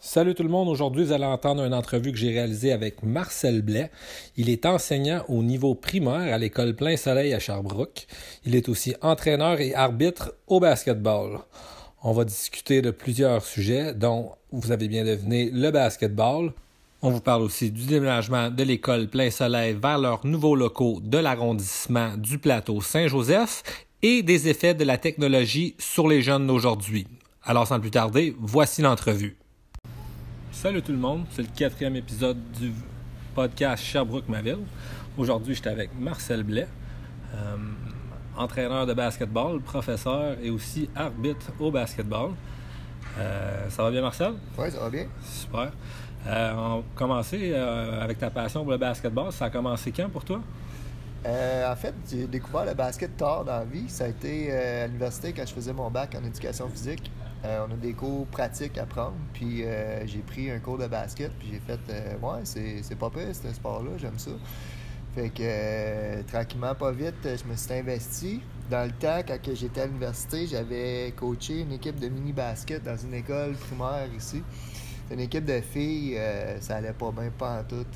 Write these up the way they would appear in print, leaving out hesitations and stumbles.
Salut tout le monde, aujourd'hui vous allez entendre une entrevue que j'ai réalisée avec Marcel Blais. Il est enseignant au niveau primaire à l'école Plein Soleil à Sherbrooke. Il est aussi entraîneur et arbitre au basketball. On va discuter de plusieurs sujets, dont, vous avez bien deviné, le basketball. On vous parle aussi du déménagement de l'école Plein Soleil vers leurs nouveaux locaux de l'arrondissement du plateau Saint-Joseph et des effets de la technologie sur les jeunes d'aujourd'hui. Alors sans plus tarder, voici l'entrevue. Salut tout le monde, c'est le 4e épisode du podcast Sherbrooke ma ville. Aujourd'hui, j'étais avec Marcel Blais, entraîneur de basketball, professeur et aussi arbitre au basketball. Ça va bien, Marcel? Oui, ça va bien. Super. On va commencer avec ta passion pour le basketball. Ça a commencé quand pour toi? En fait, j'ai découvert le basket tard dans la vie. Ça a été à l'université quand je faisais mon bac en éducation physique. On a des cours pratiques à prendre, puis j'ai pris un cours de basket, puis j'ai fait ouais, c'est pas pire, ce sport-là, j'aime ça. Fait que tranquillement, pas vite, je me suis investi. Dans le temps, quand j'étais à l'université, j'avais coaché une équipe de mini-basket dans une école primaire ici. C'était une équipe de filles, ça allait pas bien, pas en tout,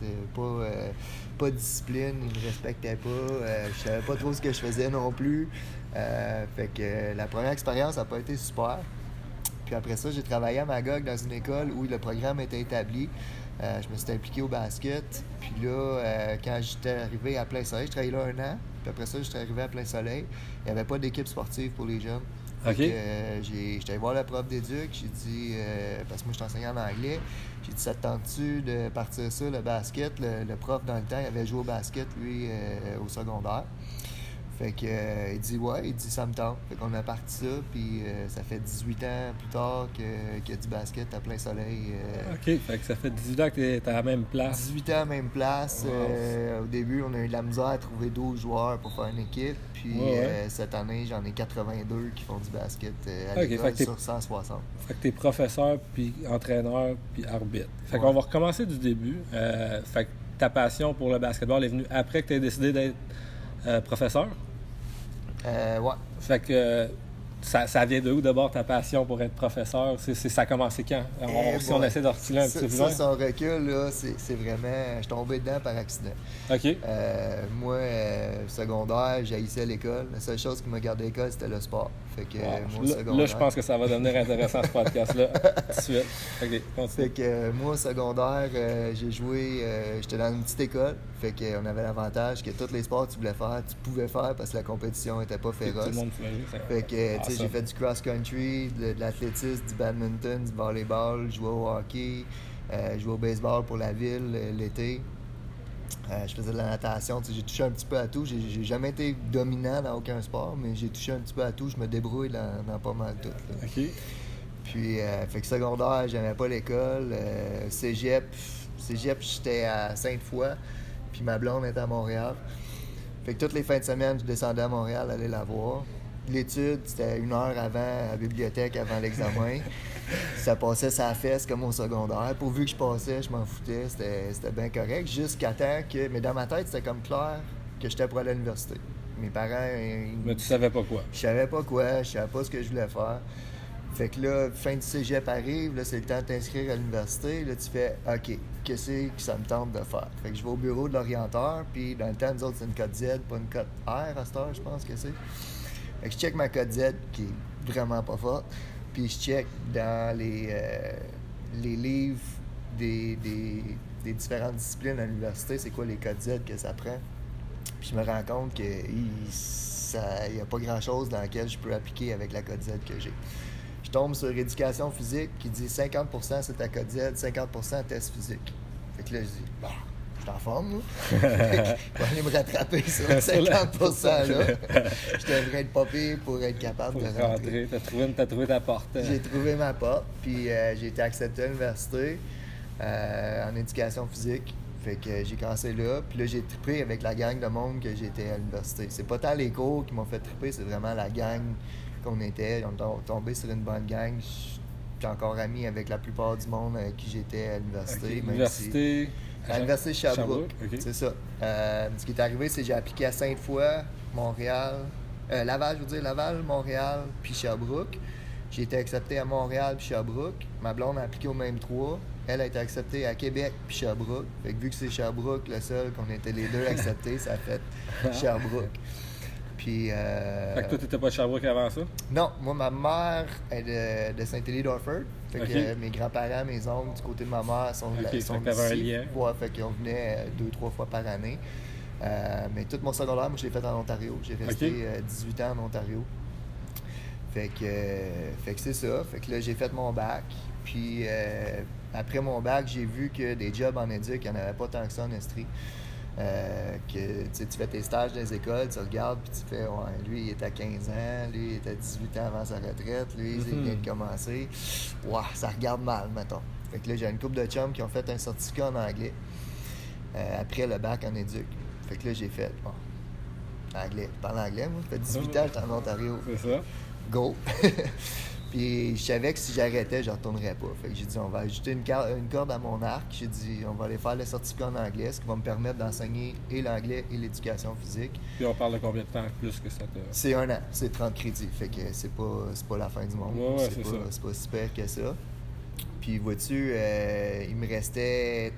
pas de discipline, ils me respectaient pas, je savais pas trop ce que je faisais non plus. Fait que la première expérience n'a pas été super. Puis après ça, j'ai travaillé à Magog dans une école où le programme était établi. Je me suis impliqué au basket. Puis là, quand j'étais arrivé à Plein Soleil, je travaillais là 1 an. Puis après ça, j'étais arrivé à Plein Soleil. Il n'y avait pas d'équipe sportive pour les jeunes. OK. J'étais allé voir le prof d'éduc. J'ai dit, parce que moi, je suis enseignant en anglais. J'ai dit, ça te tente-tu de partir ça, le basket? Le prof, dans le temps, il avait joué au basket, lui, au secondaire. Fait que, il dit ouais, il dit ça me tente. Fait qu'on a parti ça, puis ça fait 18 ans plus tard qu'il y a du basket à Plein Soleil. OK, fait que ça fait 18 ans que tu es à la même place. 18 ans à la même place. Wow. Au début, on a eu de la misère à trouver 12 joueurs pour faire une équipe. Puis cette année, j'en ai 82 qui font du basket à l'école sur 160. Fait que tu es professeur, puis entraîneur, puis arbitre. Fait qu'on va recommencer du début. Fait que ta passion pour le basketball est venue après que tu aies décidé d'être professeur? Ouais. Fait que ça vient de où d'abord ta passion pour être professeur? Ça a commencé quand? Si on essaie de retirer un petit peu plus loin. Ça, son recul, là, c'est vraiment... Je suis tombé dedans par accident. OK. Moi, secondaire, j'haïssais l'école. La seule chose qui m'a gardé à l'école, c'était le sport. Fait que moi, secondaire... Là, je pense que ça va devenir intéressant, ce podcast-là. Tout de suite. OK, continue. Fait que moi, au secondaire, j'ai joué... j'étais dans une petite école. Fait qu'on avait l'avantage que tous les sports que tu voulais faire, tu pouvais faire parce que la compétition n'était pas féroce. Tout le monde pouvait jouer. Fait que, tu sais, j'ai fait du cross-country, de l'athlétisme, du badminton, du volleyball, je jouais au hockey, je jouais au baseball pour la ville l'été. Je faisais de la natation, j'ai touché un petit peu à tout. J'ai jamais été dominant dans aucun sport, mais j'ai touché un petit peu à tout. Je me débrouille dans pas mal tout. Là. OK. Puis, fait que secondaire, j'aimais pas l'école. Cégep, j'étais à Sainte-Foy, puis ma blonde était à Montréal. Fait que toutes les fins de semaine, je descendais à Montréal aller la voir. L'étude, c'était 1 heure avant à la bibliothèque, avant l'examen. Ça passait sa fesse comme au secondaire. Pourvu que je passais, je m'en foutais. C'était bien correct. Jusqu'à temps que... Mais dans ma tête, c'était comme clair que j'étais pour aller à l'université. Mes parents... Mais tu savais pas quoi? Je savais pas quoi. Je savais pas ce que je voulais faire. Fait que là, fin du cégep arrive. Là, c'est le temps de t'inscrire à l'université. Là, tu fais « OK, qu'est-ce que ça me tente de faire? » Fait que je vais au bureau de l'orienteur. Puis dans le temps, nous autres, c'est une cote Z, pas une cote R à cette heure, je pense que c'est. Fait que je check ma cote Z, qui est vraiment pas forte. Puis je check dans les livres des différentes disciplines à l'université, c'est quoi les codes Z que ça prend. Puis je me rends compte qu'il n'y a pas grand-chose dans lequel je peux appliquer avec la cote Z que j'ai. Je tombe sur éducation physique qui dit 50% c'est ta cote Z, 50% test physique. Fait que là, je dis, bah, je suis en forme, moi. Je vais aller me rattraper sur 50% là. Je devrais être pas pire pour être capable de rentrer. T'as trouvé ta porte. J'ai trouvé ma porte, puis j'ai été accepté à l'université en éducation physique. Fait que j'ai commencé là, puis là, j'ai trippé avec la gang de monde que j'étais à l'université. C'est pas tant les cours qui m'ont fait tripper, c'est vraiment la gang qu'on était. On est tombé sur une bonne gang. Je suis encore ami avec la plupart du monde avec qui j'étais à l'université. L'université... À l'université de Sherbrooke, okay. C'est ça. Ce qui est arrivé, c'est que j'ai appliqué à Sainte-Foy, Montréal, Laval, Montréal, puis Sherbrooke. J'ai été accepté à Montréal puis Sherbrooke. Ma blonde a appliqué au même 3. Elle a été acceptée à Québec puis Sherbrooke. Fait que vu que c'est Sherbrooke le seul qu'on était les deux acceptés, ça a fait Sherbrooke. Puis. Fait que toi, t'étais pas de Sherbrooke avant ça? Non, moi, ma mère est de Saint-Élie-d'Orford. Fait que mes grands-parents, mes oncles, du côté de ma mère, sont fait que t'avais un lien. Ouais, fait qu'on venait 2-3 fois par année. Mais tout mon secondaire, moi, je l'ai fait en Ontario. J'ai resté 18 ans en Ontario. Fait que c'est ça. Fait que là, j'ai fait mon bac. Puis après mon bac, j'ai vu que des jobs en éduc, il n'y en avait pas tant que ça en Estrie. Que tu fais tes stages dans les écoles, tu regardes, puis tu fais, ouais, lui, il est à 15 ans, lui, il est à 18 ans avant sa retraite, lui, il vient de commencer. Ouais, ça regarde mal, mettons. Fait que là, j'ai une couple de chums qui ont fait un certificat en anglais après le bac en éduc. Fait que là, j'ai fait, bon, anglais. Je parle anglais, moi, ça fait 18 ans que j'étais en Ontario. C'est ça. Go! Puis je savais que si j'arrêtais, je ne retournerais pas. Fait que j'ai dit, on va ajouter une corde à mon arc. J'ai dit, on va aller faire le certificat en anglais, ce qui va me permettre d'enseigner et l'anglais et l'éducation physique. Puis on parle de combien de temps plus que ça? C'est 1 an, c'est 30 crédits. Fait que c'est pas la fin du monde. Ouais, c'est pas super que ça. Puis vois-tu, il me restait...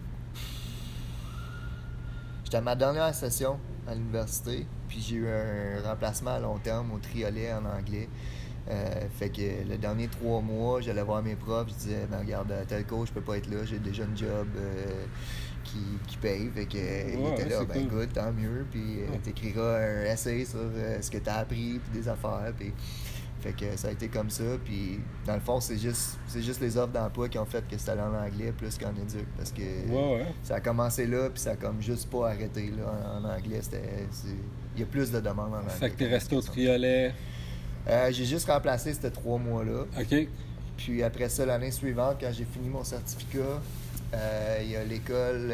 J'étais à ma dernière session à l'université, puis j'ai eu un remplacement à long terme au triolet en anglais. Fait que le dernier 3 mois, j'allais voir mes profs, je disais, ben regarde, tel coach, je peux pas être là, j'ai déjà une job qui paye. Fait que il était là, ben cool. good, tant mieux, puis t'écriras un essai sur ce que t'as appris, puis des affaires, puis... Fait que ça a été comme ça, puis dans le fond, c'est juste les offres d'emploi qui ont fait que c'était allé en anglais plus qu'en éduc, parce que ça a commencé là, puis ça a comme juste pas arrêté là, en anglais. Il y a plus de demandes en anglais. Fait que t'es resté au triolet? J'ai juste remplacé ces 3 mois-là. OK. Puis après ça, l'année suivante, quand j'ai fini mon certificat, il y a l'école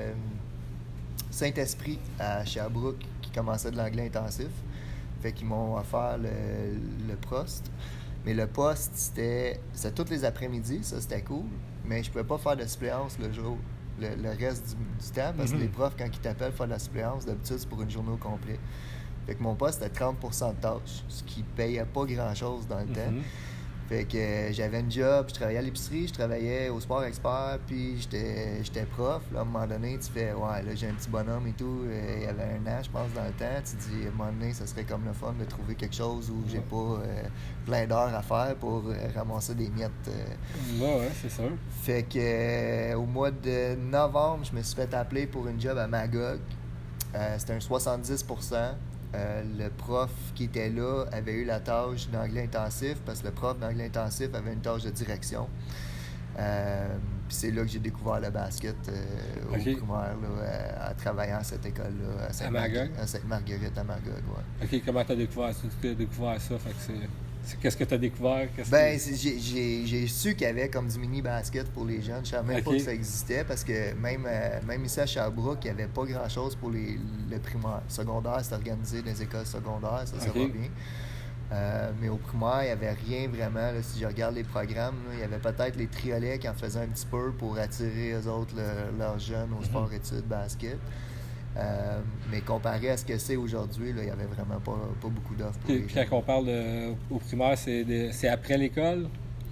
Saint-Esprit à Sherbrooke qui commençait de l'anglais intensif. Fait qu'ils m'ont offert le poste. Mais le poste, c'était tous les après-midi, ça c'était cool. Mais je pouvais pas faire de suppléance le jour, le reste du temps, parce que les profs, quand ils t'appellent faire de la suppléance, d'habitude c'est pour une journée au complet. Fait que mon poste c'était 30% de tâches, ce qui payait pas grand-chose dans le temps. Fait que j'avais une job, je travaillais à l'épicerie, je travaillais au Sport Expert, puis j'étais prof. Là, à un moment donné, tu fais, ouais, là, j'ai un petit bonhomme et tout. Il y avait 1 an, je pense, dans le temps. Tu te dis, à un moment donné, ça serait comme le fun de trouver quelque chose où j'ai pas plein d'heures à faire pour ramasser des miettes. Ouais, c'est sûr. Fait que au mois de novembre, je me suis fait appeler pour une job à Magog. C'était un 70%. Le prof qui était là avait eu la tâche d'anglais intensif parce que le prof d'anglais intensif avait une tâche de direction. Puis c'est là que j'ai découvert le basket au primaire, là, en travaillant à cette école-là, à Sainte-Marguerite, à Magog. Ouais. OK, comment tu as découvert ça? Fait que qu'est-ce que tu as découvert? J'ai su qu'il y avait comme du mini-basket pour les jeunes. Je savais même pas que ça existait parce que même ici à Sherbrooke, il n'y avait pas grand-chose pour le primaire. Le secondaire, c'était organisé dans les écoles secondaires, ça va bien. Mais au primaire, il n'y avait rien vraiment. Là, si je regarde les programmes, là, il y avait peut-être les triolets qui en faisaient un petit peu pour attirer eux autres, leurs jeunes au sport-études, basket. Mais comparé à ce que c'est aujourd'hui, là, il n'y avait vraiment pas beaucoup d'offres. Puis quand on parle au primaire, c'est après l'école?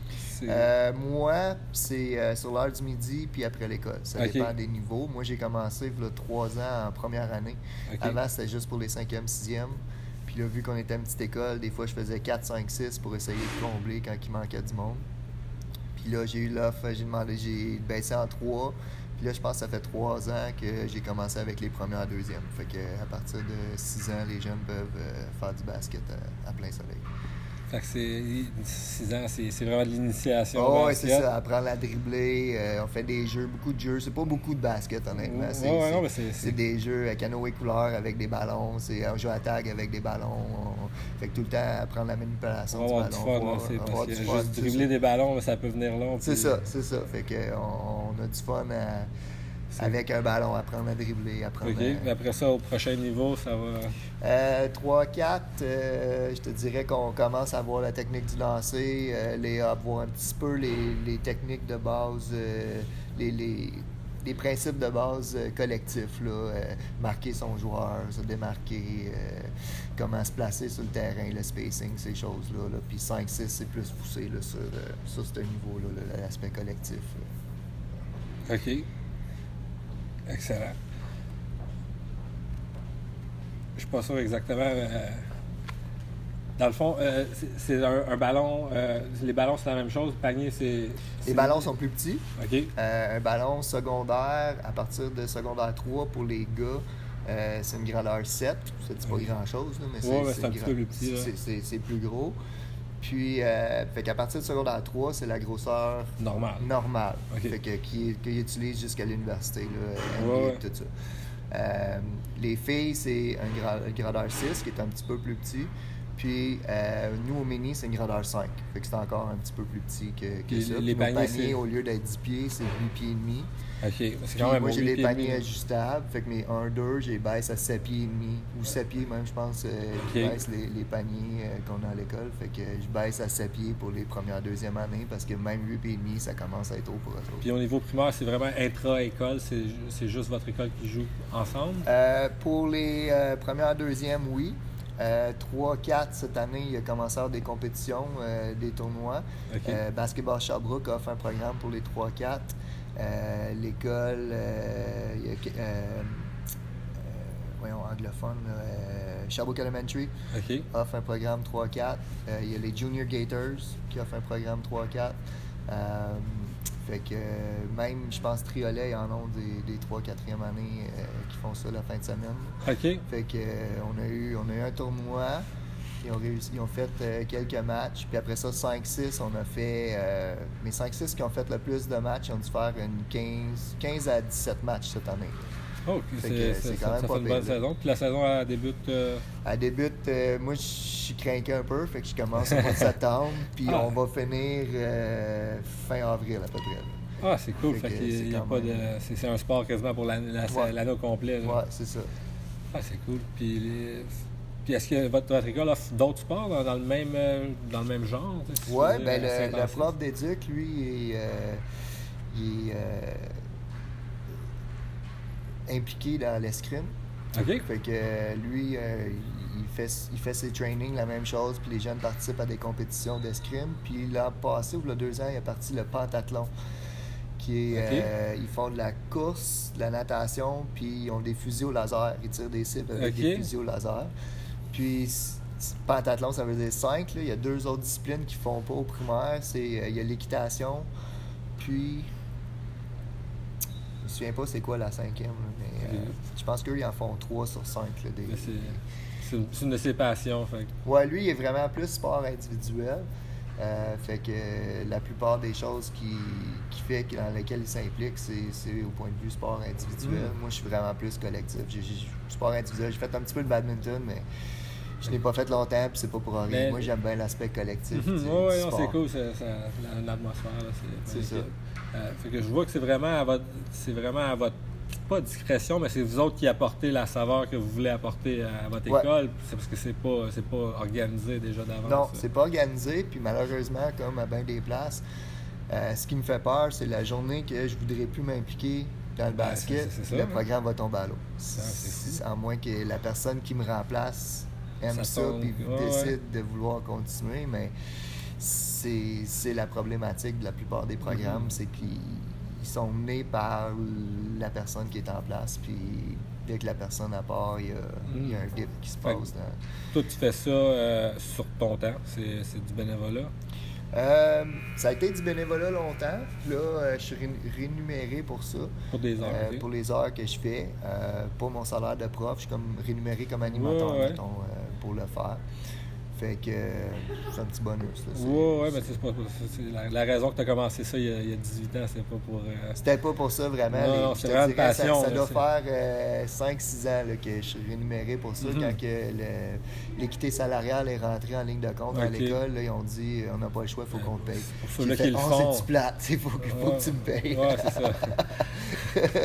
Moi, c'est sur l'heure du midi puis après l'école. Ça dépend des niveaux. Moi, j'ai commencé il y a 3 ans en première année. Avant, c'était juste pour les 5e, 6e. Puis là, vu qu'on était une petite école, des fois, je faisais 4, 5, 6 pour essayer de combler quand il manquait du monde. Puis là, j'ai eu l'offre, j'ai baissé en 3. Puis là, je pense que ça fait 3 ans que j'ai commencé avec les premières, deuxièmes. Fait qu'à partir de 6 ans, les jeunes peuvent faire du basket à plein soleil. Fait que 6 ans, c'est vraiment de l'initiation. Oh, oui, c'est ça. Apprendre à dribbler. On fait des jeux, beaucoup de jeux. C'est pas beaucoup de basket, honnêtement. C'est des jeux à canoë couleur avec des ballons. On joue à tag avec des ballons. Fait que tout le temps, apprendre la manipulation du ballon. Parce que juste dribbler des ballons, ça peut venir long. C'est ça. Fait qu'on a du fun avec un ballon, apprendre à dribbler. Après ça, au prochain niveau, ça va... 3-4, je te dirais qu'on commence à voir la technique du lancer, à voir un petit peu les techniques de base, des principes de base collectifs, là, marquer son joueur, se démarquer, comment se placer sur le terrain, le spacing, ces choses-là. Là. Puis 5-6, c'est plus poussé là, sur ce niveau-là, là, l'aspect collectif. Là. OK. Excellent. Je suis pas sûr exactement. Dans le fond, c'est un ballon. Les ballons, c'est la même chose. Le panier, c'est. Les ballons sont plus petits. OK. Un ballon secondaire, à partir de secondaire 3 pour les gars, c'est une grandeur 7. Ça dit pas grand-chose, là, mais c'est un petit peu plus petit. C'est plus gros. Puis, fait qu'à partir de secondaire 3, c'est la grosseur normale. Okay. Fait que, qu'ils utilisent jusqu'à l'université, là, tout ça. Les filles, c'est un grandeur 6 qui est un petit peu plus petit. Puis, nous, au mini, c'est une grandeur 5. Fait que c'est encore un petit peu plus petit que ça. Les paniers, au lieu d'être 10 pieds, c'est 8 pieds et demi. OK. C'est quand même moi, j'ai les paniers ajustables. Fait que mes 1-2, je les baisse à 7 pieds et demi. Ou 7 pieds même, je pense. Je baisse les paniers qu'on a à l'école. Fait que je baisse à 7 pieds pour les premières, deuxième années. Parce que même 8 pieds et demi, ça commence à être haut pour eux autres. Puis au niveau primaire, c'est vraiment intra-école? C'est juste votre école qui joue ensemble? Pour les premières, deuxièmes, oui. 3-4 cette année, il a commencé à avoir des compétitions, des tournois. Okay. Basketball Sherbrooke offre un programme pour les 3-4. L'école anglophone, Sherbrooke Elementary offre un programme 3-4. Il y a les Junior Gators qui offrent un programme 3-4. Fait que même, je pense, Triolet, ils en ont des 3-4e années qui font ça la fin de semaine. OK. Fait que on a eu un tournoi. Ils ont fait quelques matchs. Puis après ça, 5-6, on a fait... mes 5-6 qui ont fait le plus de matchs, ils ont dû faire une 15 à 17 matchs cette année. Oh, c'est quand même ça pas fait une bonne saison. Puis la saison, elle débute... Elle débute... moi, je suis craqué un peu, fait que je commence au mois de septembre. Puis on va finir fin avril, à peu près. Ah, c'est cool. Fait qu'il y a pas de... C'est un sport quasiment pour l'année au complet. Ouais, c'est ça. Ah, c'est cool. Puis est-ce que votre école offre d'autres sports dans le même genre? Oui, bien, le prof d'éduc, lui, il est impliqué dans l'escrime. OK. Fait que lui, il fait ses trainings, la même chose, puis les jeunes participent à des compétitions d'escrime. Puis l'an passé, ou il y a 2 ans, il est parti le pentathlon. Qui est, ils font de la course, de la natation, puis ils ont des fusils au laser. Ils tirent des cibles avec des fusils au laser. Puis, pentathlon, ça veut dire 5. Là. Il y a 2 autres disciplines qui ne font pas au primaire. Il y a l'équitation, puis... Je me souviens pas c'est quoi la 5e, là, mais je pense qu'eux, ils en font 3 sur 5. Là, c'est une de ses passions. Fait. Ouais, lui, il est vraiment plus sport individuel. Fait que la plupart des choses qu'il fait, dans lesquelles il s'implique, c'est au point de vue sport individuel. Moi, je suis vraiment plus collectif. Sport individuel, j'ai fait un petit peu de badminton, mais je n'ai pas fait longtemps, puis c'est pas pour rien. Moi, j'aime bien l'aspect collectif. Oui, c'est cool, l'atmosphère. C'est ça. Fait que je vois que c'est vraiment à votre pas discrétion, mais c'est vous autres qui apportez la saveur que vous voulez apporter à votre école. C'est parce que c'est pas organisé déjà d'avance. Non, c'est pas organisé, puis malheureusement, comme à bien des places, ce qui me fait peur, c'est la journée que je voudrais plus m'impliquer dans le basket, le programme va tomber à l'eau. À moins que la personne qui me remplace aime ça puis décide de vouloir continuer, mais c'est la problématique de la plupart des programmes, c'est qu'ils sont menés par la personne qui est en place, puis dès que la personne à part, il y a un dip qui se passe. Toi, tu fais ça sur ton temps, c'est du bénévolat? Ça a été du bénévolat longtemps. Là, je suis rémunéré pour ça. Pour des heures. Pour les heures que je fais. Pour mon salaire de prof, je suis comme rémunéré comme animateur, mettons, pour le faire. Fait que c'est un petit bonus. Oui, mais c'est la raison que tu as commencé ça il y a 18 ans, c'est pas pour... C'était pas pour ça, vraiment. Non, c'est vraiment une passion. Ça doit faire 5-6 ans là, que je suis rémunéré pour ça. Quand l'équité salariale est rentrée en ligne de compte à l'école, là, ils ont dit on n'a pas le choix, il faut qu'on te paye. Pour ceux-là qui le font. C'est plate, il faut que tu me payes. Oui, c'est ça.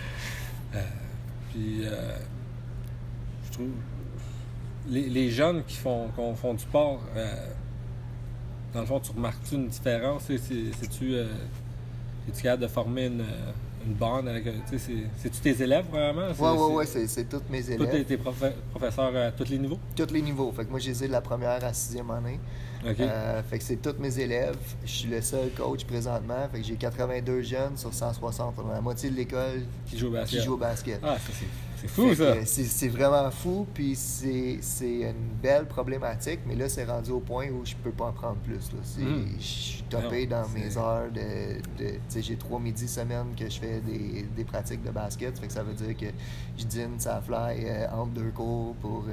Puis, je trouve... Les jeunes qui font du sport, dans le fond, tu remarques-tu une différence? C'est-tu Es-tu capable de former une bande avec. C'est-tu tes élèves, vraiment? Oui, c'est tous mes élèves. Tous tes professeurs à tous les niveaux? Tous les niveaux. Fait que moi, j'ai de la première à la 6e année. Okay. Fait que c'est tous mes élèves. Je suis le seul coach présentement. Fait que j'ai 82 jeunes sur 160. On a la moitié de l'école qui joue au basket. Ah, c'est fou, ça! C'est vraiment fou, puis c'est une belle problématique, mais là, c'est rendu au point où je peux pas en prendre plus. Je suis topé dans mes heures j'ai 3 midis semaine que je fais des pratiques de basket. Fait que ça veut dire que je dîne, ça fly entre 2 cours pour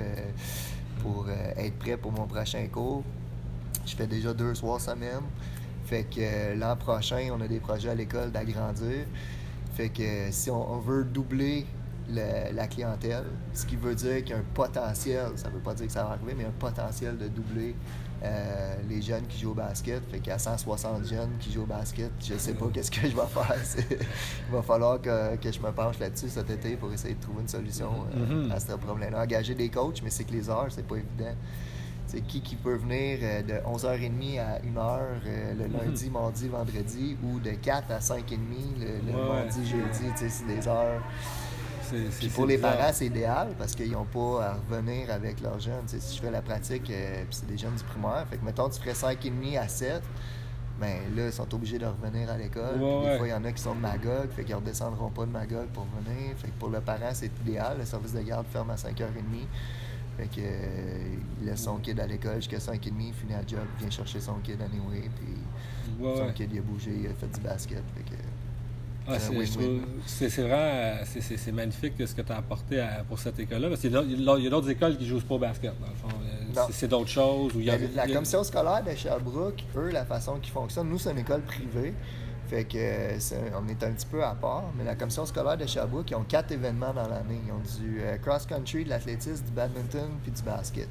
être prêt pour mon prochain cours. Je fais déjà 2 soirs semaine. Fait que l'an prochain, on a des projets à l'école d'agrandir. Fait que si on veut doubler la clientèle, ce qui veut dire qu'il y a un potentiel, ça veut pas dire que ça va arriver, mais un potentiel de doubler les jeunes qui jouent au basket. Fait qu'il y a 160 jeunes qui jouent au basket. Je sais pas qu'est-ce que je vais faire. Il va falloir que je me penche là-dessus cet été pour essayer de trouver une solution à ce problème-là. Engager des coachs, mais c'est que les heures, c'est pas évident. C'est qui peut venir de 11h30 à 1h le lundi, mardi, vendredi, ou de 4 à 5h30 le mardi, jeudi. C'est des heures. Puis pour les parents, c'est idéal parce qu'ils n'ont pas à revenir avec leurs jeunes. Si je fais la pratique, puis c'est des jeunes du primaire, fait que mettons, tu ferais 5h30 à 7, ben là, ils sont obligés de revenir à l'école. Des fois, il y en a qui sont de Magog, fait qu'ils ne redescendront pas de Magog pour venir. Fait que pour le parent, c'est idéal. Le service de garde ferme à 5h30. Fait que, il laisse son kid à l'école jusqu'à 5h30, il finit la job, il vient chercher son kid anyway, puis son kid il a bougé, il a fait du basket. Fait que, c'est vraiment c'est magnifique ce que tu as apporté pour cette école-là. Parce qu'il y a d'autres écoles qui ne jouent pas au basket, dans le fond. C'est d'autres choses. La commission scolaire de Sherbrooke, eux, la façon qu'ils fonctionnent, nous, c'est une école privée. Fait que on est un petit peu à part, mais la commission scolaire de Sherbrooke, ils ont 4 événements dans l'année. Ils ont du cross-country, de l'athlétisme, du badminton puis du basket.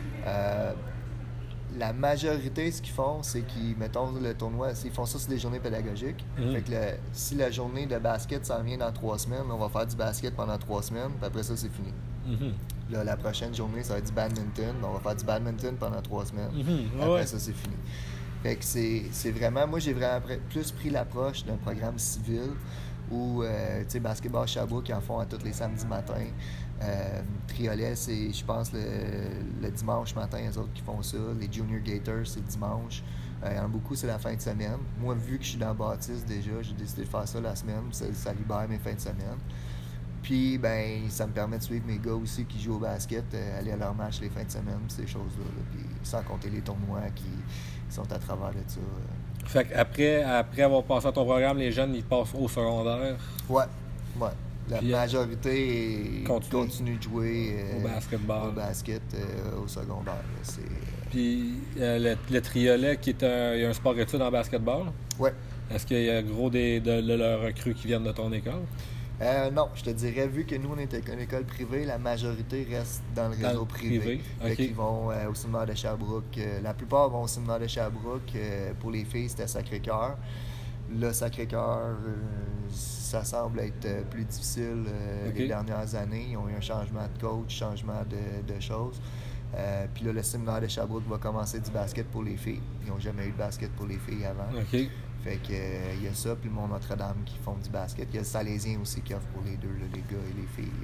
La majorité, ce qu'ils font, c'est qu'ils, mettons, le tournoi, ils font ça sur des journées pédagogiques. Fait que si la journée de basket s'en vient dans 3 semaines, on va faire du basket pendant 3 semaines, puis après ça, c'est fini. Là, la prochaine journée, ça va être du badminton. On va faire du badminton pendant 3 semaines. Après ça, c'est fini. Fait que c'est vraiment... Moi, j'ai vraiment plus pris l'approche d'un programme civil où, tu sais, Basketball Sherbrooke, qui en font à tous les samedis matins. Triolet, c'est, je pense, le dimanche matin, les autres qui font ça. Les Junior Gators, c'est le dimanche. Il y en a beaucoup, c'est la fin de semaine. Moi, vu que je suis dans Baptiste déjà, j'ai décidé de faire ça la semaine. Ça libère mes fins de semaine. Puis, ben, ça me permet de suivre mes gars aussi qui jouent au basket, aller à leur match les fins de semaine, ces choses-là. Puis, sans compter les tournois qui sont à travers de ça. Fait qu'après avoir passé à ton programme, les jeunes, ils passent au secondaire? Ouais. La majorité continue de jouer au basket au secondaire. Puis le triolet, qui est un sport études en basketball? Ouais. Est-ce qu'il y a gros de leurs recrues qui viennent de ton école? Non, je te dirais, vu que nous, on est une école privée, la majorité reste dans le réseau privé. Ils vont au séminaire de Sherbrooke. La plupart vont au séminaire de Sherbrooke. Pour les filles, c'était Sacré-Cœur. Là, Sacré-Cœur, ça semble être plus difficile les dernières années. Ils ont eu un changement de coach, changement de choses. Puis là, le séminaire de Sherbrooke va commencer du basket pour les filles. Ils n'ont jamais eu de basket pour les filles avant. Fait que il y a ça, puis le Mont Notre-Dame qui font du basket. Il y a le Salésien aussi qui offre pour les deux, les gars et les filles,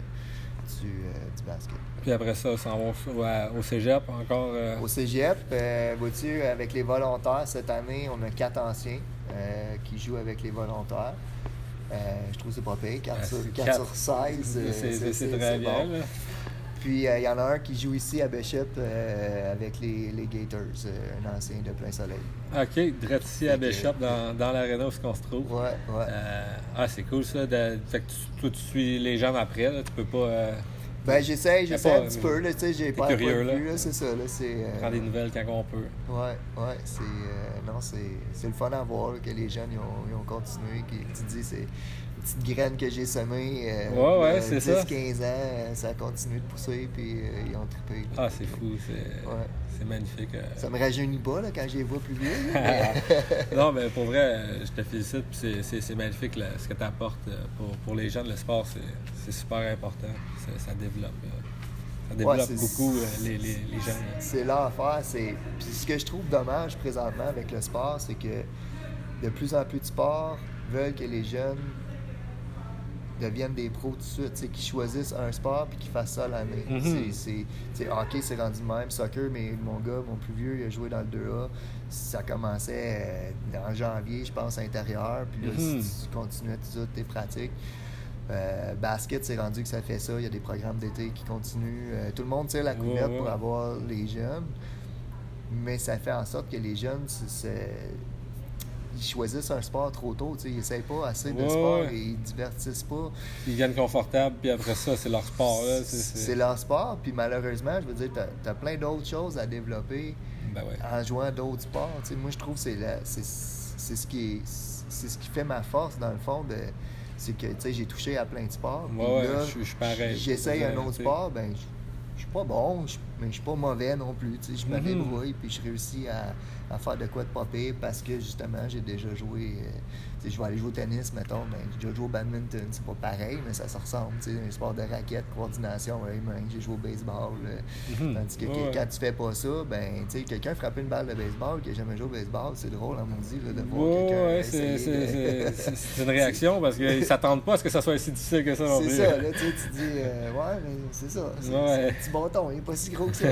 du basket. Puis après ça, on s'en va au cégep encore? Au cégep, vois-tu, avec les volontaires, cette année, on a 4 anciens qui jouent avec les volontaires. Je trouve que c'est pas pire, 4 sur 16. C'est très bien. Bon. Puis, il y en a un qui joue ici à Bishop avec les Gators, un ancien de Plein Soleil. OK, direct ici à Bishop, dans l'aréna où on se trouve. Ouais. C'est cool ça. Fait que toi, tu suis les gens après, là, tu peux pas... j'essaie un petit peu, là, tu sais, j'ai pas curieux, de vue, là, c'est ça, là, prends des nouvelles quand on peut. Ouais, c'est le fun à voir, là, que les jeunes, ils ont continué, tu dis, c'est petite graine que j'ai semée, c'est ça. 10-15 ans, ça a continué de pousser, puis ils ont trippé. C'est fou, c'est magnifique. Ça me rajeunit pas là, quand je les vois plus vieux. Non, mais pour vrai, je te félicite, puis c'est magnifique là, ce que tu apportes pour les jeunes. Le sport, c'est super important, ça développe. Ça développe beaucoup les jeunes. C'est là à faire. Puis ce que je trouve dommage présentement avec le sport, c'est que de plus en plus de sports veulent que les jeunes deviennent des pros tout de suite, qu'ils choisissent un sport puis qu'ils fassent ça l'année. Hockey, c'est rendu le même. Soccer, mais mon gars, mon plus vieux, il a joué dans le 2A. Ça commençait en janvier, je pense, à l'intérieur. Puis là, si tu continuais toutes tes pratiques. Basket, c'est rendu que ça fait ça. Il y a des programmes d'été qui continuent. Tout le monde tire la couverte pour avoir les jeunes. Mais ça fait en sorte que les jeunes, ils choisissent un sport trop tôt. Ils n'essayent pas assez de sport et ils ne divertissent pas. Ils viennent confortables, puis après ça, c'est leur sport. Là. C'est leur sport, puis malheureusement, je veux dire, tu as plein d'autres choses à développer en jouant d'autres sports. Moi, je trouve que c'est ce qui fait ma force, dans le fond, c'est que j'ai touché à plein de sports. Là, je suis pareil. J'essaye un autre sport, je suis pas bon, mais je suis pas mauvais non plus. Je me débrouille, puis je réussis à faire de quoi de pas pire parce que justement, j'ai déjà joué. Je vais aller jouer au tennis, mettons, j'ai déjà joué au badminton. C'est pas pareil, mais ça se ressemble. Un sport de raquette, coordination, j'ai joué au baseball. Tandis que quand tu fais pas ça, quelqu'un frapper une balle de baseball qui n'a jamais joué au baseball, c'est drôle, on dit, de voir quelqu'un. C'est une réaction parce qu'ils ne s'attendent pas à ce que ça soit si difficile que ça. C'est ça, là, tu dis, mais c'est ça. C'est un petit bâton, il n'est pas si gros que ça.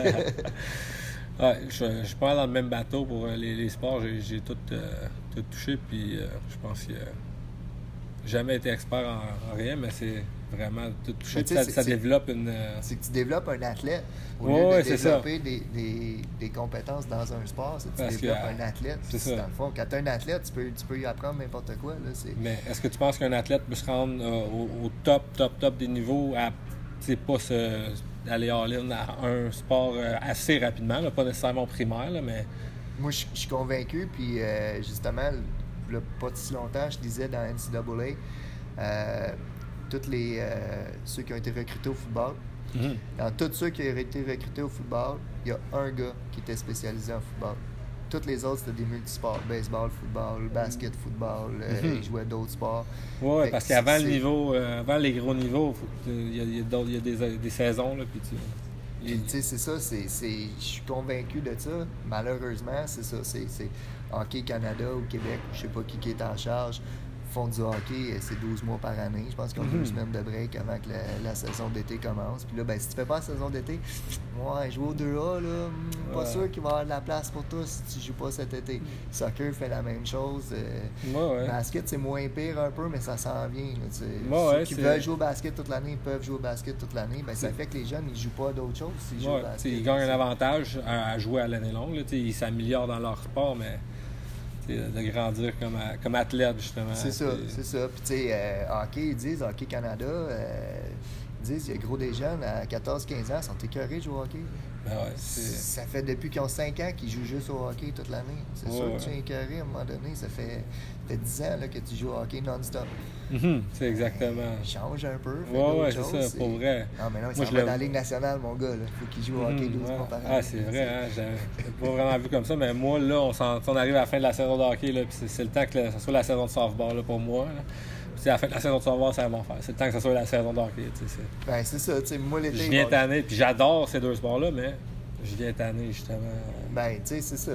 Je suis pas dans le même bateau pour les sports. J'ai tout touché, puis je pense que jamais été expert en rien, mais c'est vraiment tout touché. Ça développe une... C'est que tu développes un athlète. Au lieu de développer des compétences dans un sport, c'est que tu développes un athlète. Puis dans le fond, quand tu es un athlète, tu peux y apprendre n'importe quoi. Là, Mais est-ce que tu penses qu'un athlète peut se rendre au top des niveaux à pas aller all-in à un sport assez rapidement, là, pas nécessairement primaire, là, mais... Moi, je suis convaincu, puis justement, là, pas si longtemps, je disais dans NCAA, tous ceux qui ont été recrutés au football, dans tous ceux qui ont été recrutés au football, il y a un gars qui était spécialisé en football. Tous les autres, c'était des multisports. Baseball, football, basket, football. Ils jouaient d'autres sports. Oui, parce qu'avant le niveau, avant les gros niveaux, il y a des saisons. Là, puis c'est ça. Je suis convaincu de ça. Malheureusement, c'est ça. C'est Hockey Canada ou Québec, je sais pas qui est en charge, font du hockey, c'est 12 mois par année. Je pense qu'ils ont 2 semaines de break avant que la saison d'été commence. Puis là, si tu fais pas la saison d'été, jouer au 2A, là, pas sûr qu'il va y avoir de la place pour toi si tu joues pas cet été. Soccer fait la même chose. Basket, c'est moins pire un peu, mais ça s'en vient. Ceux qui veulent jouer au basket toute l'année, ils peuvent jouer au basket toute l'année. Ça fait que les jeunes, ils jouent pas à d'autres choses s'ils jouent au basket. Ils gagnent un avantage à jouer à l'année longue. Là, ils s'améliorent dans leur sport, mais... de grandir comme athlète, justement. C'est ça. Puis, tu sais, Hockey Canada, ils disent, il y a gros des jeunes à 14-15 ans, sont écœurés de jouer au hockey. Ça fait depuis qu'ils ont 5 ans qu'ils jouent juste au hockey toute l'année. C'est sûr que tu es écœuré à un moment donné. Ça fait 10 ans là, que tu joues au hockey non-stop. C'est exactement. Change un peu. C'est ça, pour vrai. Non, mais non, il s'en va dans la Ligue nationale, mon gars. Il faut qu'il joue au hockey 12 mois par an. C'est vrai, j'avais pas vraiment vu comme ça, mais moi, là, on arrive à la fin de la saison de hockey, là, puis c'est le temps que ça soit la saison de softball là, pour moi. Là. Puis à la fin de la saison de softball, ça va m'en faire. C'est le temps que ça soit la saison de hockey. C'est ça. Moi, l'été. Je viens tanner, puis j'adore ces 2 sports-là, mais je viens tanner, justement. C'est ça.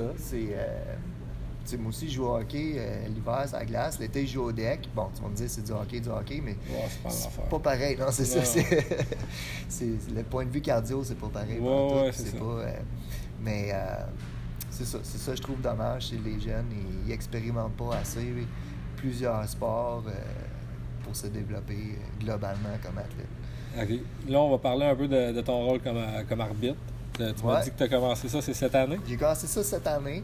Moi aussi, je joue au hockey l'hiver, c'est à la glace. L'été, je joue au deck. Bon, tu vas me dire, c'est du hockey, mais c'est pas pareil. Non, c'est ça. C'est le point de vue cardio, c'est pas pareil. C'est ça. Mais c'est ça, je trouve dommage chez les jeunes. Ils n'expérimentent pas assez plusieurs sports pour se développer globalement comme athlète. OK. Là, on va parler un peu de ton rôle comme arbitre. Tu m'as dit que tu as commencé ça, c'est cette année? J'ai commencé ça cette année.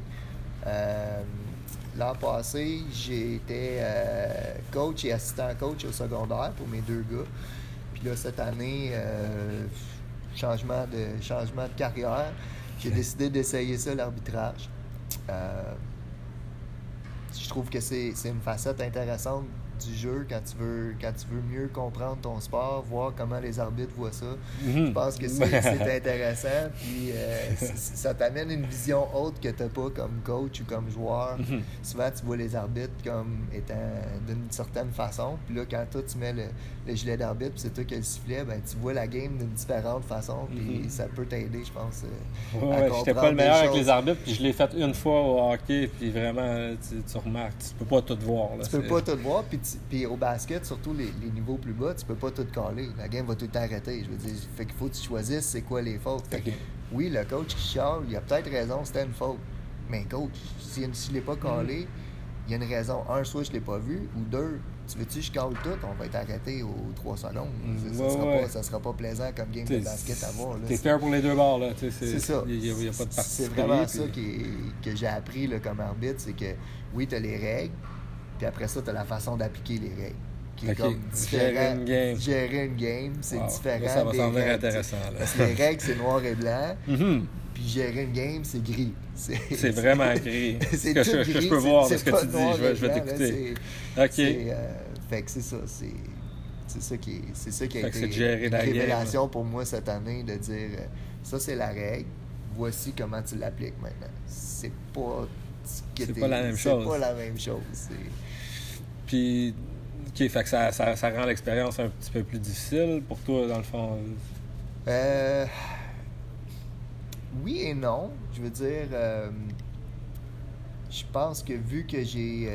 L'an passé, j'ai été coach et assistant coach au secondaire pour mes 2 gars. Puis là, cette année, changement de carrière, j'ai décidé d'essayer ça, l'arbitrage. Je trouve que c'est une facette intéressante du jeu, quand tu veux mieux comprendre ton sport, voir comment les arbitres voient ça. Je pense que c'est intéressant. Puis ça t'amène une vision autre que tu n'as pas comme coach ou comme joueur. Souvent, tu vois les arbitres comme étant d'une certaine façon. Puis là, quand toi, tu mets le gilet d'arbitre, puis c'est toi qui as le sifflet, ben, tu vois la game d'une différente façon. Puis ça peut t'aider, je pense. J'étais pas le meilleur avec les arbitres, puis je l'ai fait une fois au hockey, puis vraiment, tu remarques, tu peux pas tout voir. Là, tu peux pas tout voir, puis au basket, surtout les niveaux plus bas, tu peux pas tout caler. La game va tout arrêter. Je veux dire, fait qu'il faut que tu choisisses c'est quoi les fautes. Fait que, oui, le coach qui chiale, il a peut-être raison, c'était une faute. Mais coach, s'il n'est pas calé, il y a une raison. Un, soit je l'ai pas vu, ou deux, tu veux-tu que je cale tout, on va être arrêté aux 3 secondes. Ça sera pas plaisant comme game de basket à voir. T'es fair pour les deux bords. Là. C'est ça. Il n'y a pas de particulier. C'est vraiment ça que j'ai appris là, comme arbitre, c'est que oui, tu as les règles, puis après ça, tu as la façon d'appliquer les règles. Qui est comme différent. Gérer une game, c'est différent. Là, ça va s'en venir intéressant. Là. Parce que les règles, c'est noir et blanc. Puis gérer une game, c'est gris. C'est vraiment gris. C'est ce que je peux voir de ce que tu dis. Je vais t'écouter. Fait que c'est ça. C'est ça qui a été une révélation pour moi cette année, de dire ça, c'est la règle. Voici comment tu l'appliques maintenant. C'est pas la même chose. C'est pas la même chose. Puis, OK, fait que ça rend l'expérience un petit peu plus difficile pour toi, dans le fond? Oui et non. Je veux dire, je pense que vu que j'ai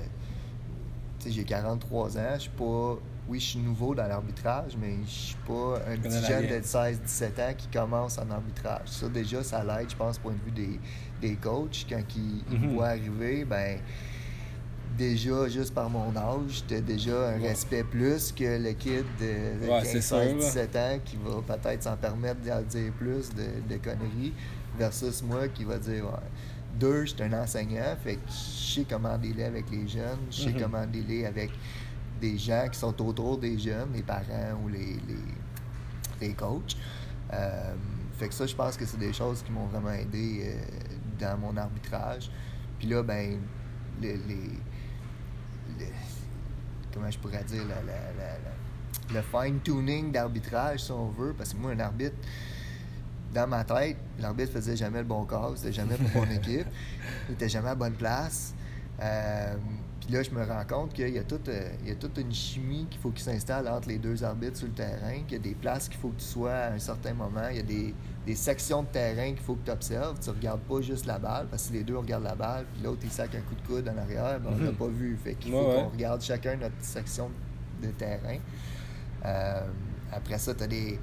43 ans, je suis pas... Oui, je suis nouveau dans l'arbitrage, mais je suis pas un petit jeune de 16-17 ans qui commence en arbitrage. Ça, déjà, ça l'aide, je pense, point de vue des coachs. Quand ils me voient arriver, ben déjà, juste par mon âge, t'as déjà un respect plus que le kid de 15-17 ans qui va peut-être s'en permettre de dire plus de conneries versus moi qui va dire deux, je suis un enseignant, fait que je sais comment dealer avec les jeunes, je sais comment dealer avec des gens qui sont autour des jeunes, les parents ou les coachs. Fait que ça, je pense que c'est des choses qui m'ont vraiment aidé dans mon arbitrage. Puis là, ben, comment je pourrais dire, le fine-tuning d'arbitrage, si on veut, parce que moi, un arbitre, dans ma tête, l'arbitre faisait jamais le bon cas, c'était jamais pour mon équipe, il était jamais à la bonne place. Puis là, je me rends compte qu'il y a toute une chimie qu'il faut qu'il s'installe entre les deux arbitres sur le terrain, qu'il y a des places qu'il faut que tu sois à un certain moment, il y a des sections de terrain qu'il faut que tu observes. Tu ne regardes pas juste la balle, parce que si les deux regardent la balle, puis l'autre, il sac un coup de coude en arrière, ben, on l'a pas vu. Fait qu'il faut qu'on regarde chacun notre section de terrain. Après ça, tu as des...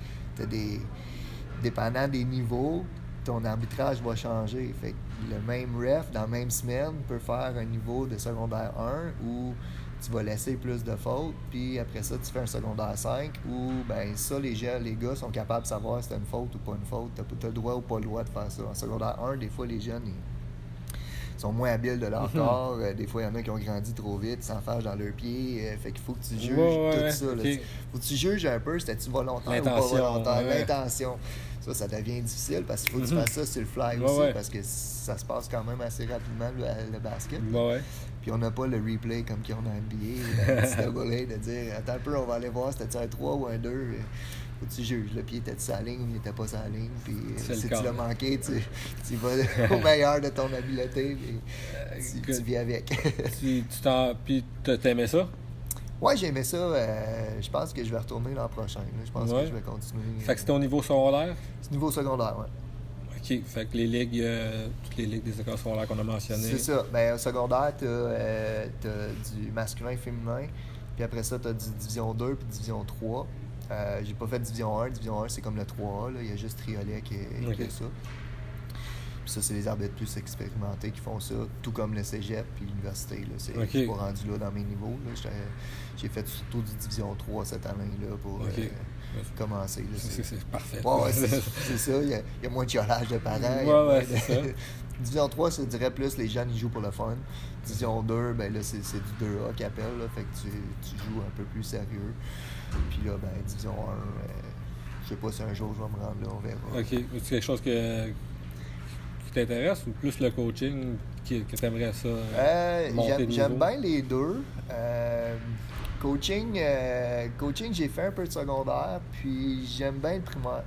Dépendant des niveaux, ton arbitrage va changer. Fait que le même ref, dans la même semaine, peut faire un niveau de secondaire 1 où tu vas laisser plus de fautes, puis après ça, tu fais un secondaire 5 où, ben ça, les gars sont capables de savoir si c'est une faute ou pas une faute. Tu as le droit ou pas le droit de faire ça. En secondaire 1, des fois, les jeunes, ils sont moins habiles de leur corps. Des fois, il y en a qui ont grandi trop vite, ils s'enfargent dans leurs pieds. Fait qu'il faut que tu juges tout ça. Okay. Faut que tu juges un peu, c'était-tu volontaire ou pas volontaire. L'intention. Ça devient difficile parce qu'il faut que tu fasses ça sur le fly aussi, parce que ça se passe quand même assez rapidement, le basket. Puis on n'a pas le replay comme qu'ils ont dans NBA, dans NCAA, de dire « Attends un peu, on va aller voir, c'était un 3 ou un 2 ». Faut que tu juges. Le pied était sur la ligne ou il n'était pas sur la ligne. Puis si tu l'as manqué, tu vas au meilleur de ton habileté. Tu vis avec. Puis t'aimais ça? Oui, j'ai aimé ça. Je pense que je vais retourner l'an prochain. Je pense que je vais continuer. Fait que c'était au niveau secondaire? C'est au niveau secondaire, oui. OK. Fait que les ligues, toutes les ligues des écoles secondaires qu'on a mentionnées. C'est ça. Bien, au secondaire, tu as du masculin et féminin. Puis après ça, tu as du division 2 puis division 3. J'ai pas fait division 1. Division 1, c'est comme le 3A. Là. Il y a juste Triolet qui a ça. Puis ça, c'est les arbitres plus expérimentés qui font ça, tout comme le cégep puis l'université. Je suis pas rendu là dans mes niveaux. Là. J'ai fait surtout du division 3 cette année-là pour commencer. Là, c'est parfait. C'est ça. Il y a moins de chiolage de parents. C'est ça. Division 3, je dirais plus les jeunes, ils jouent pour le fun. Division 2, ben là, c'est du 2A qu'ils appellent. Là, fait que tu joues un peu plus sérieux. Puis là, ben, division 1, je sais pas si un jour je vais me rendre là, on verra. OK. C'est quelque chose qui t'intéresse ou plus le coaching que tu aimerais ça? J'aime bien les deux. Coaching, j'ai fait un peu de secondaire, puis j'aime bien le primaire.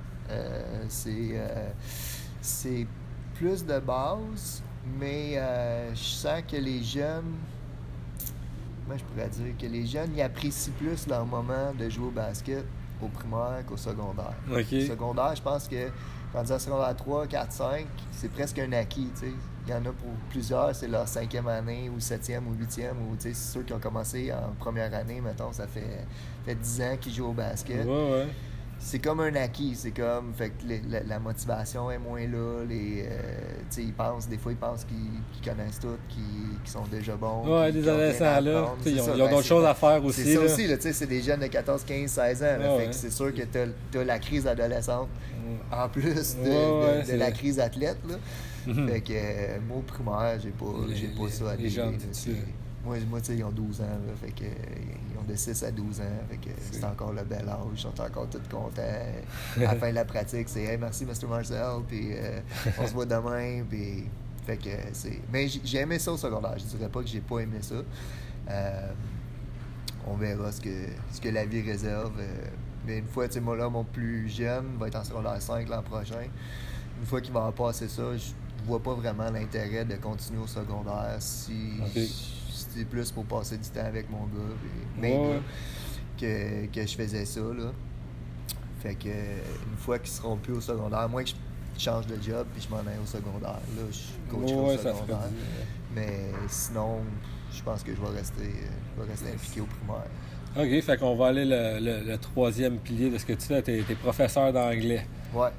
C'est plus de base, mais je sens que les jeunes, moi je pourrais dire que les jeunes, ils apprécient plus leur moment de jouer au basket au primaire qu'au secondaire. OK. Au secondaire, je pense que rendu à secondaire 3, 4, 5, c'est presque un acquis, tu sais. Il y en a pour plusieurs, c'est leur 5e année ou 7e ou 8e, ou tu sais, c'est ceux qui ont commencé en première année, mettons, ça fait 10 ans qu'ils jouent au basket. Ouais. C'est comme un acquis, c'est comme, fait que la motivation est moins là, tu sais, des fois ils pensent qu'ils connaissent tout, qu'ils sont déjà bons. Ouais, les adolescents là, ils ont d'autres choses à faire aussi. C'est ça aussi, là, tu sais, c'est des jeunes de 14, 15, 16 ans, là, fait que c'est sûr que t'as la crise adolescente en plus de la crise athlète, là. Fait que moi, au primaire, j'ai pas ça à les jeunes, moi, tu sais, ils ont 12 ans, là, fait que ils ont de 6 à 12 ans, fait que c'est encore le bel âge, ils sont encore tous contents. À la fin de la pratique, c'est « Hey, merci, Mr. Marcel », puis on se voit demain, puis... Fait que c'est... Mais j'ai aimé ça au secondaire, je dirais pas que j'ai pas aimé ça. On verra ce que la vie réserve. Mais une fois, tu sais, moi là, mon plus jeune va être en secondaire 5 l'an prochain. Une fois qu'il va en passer ça, je vois pas vraiment l'intérêt de continuer au secondaire si c'est plus pour passer du temps avec mon gars que je faisais ça, là. Fait que une fois qu'ils seront plus au secondaire, à moins que je change de job puis je m'en aille au secondaire, là, je coacherai au secondaire. Mais sinon, je pense que je vais rester impliqué au primaire. OK, fait qu'on va aller le troisième pilier de ce que tu fais. T'es professeur d'anglais. Ouais.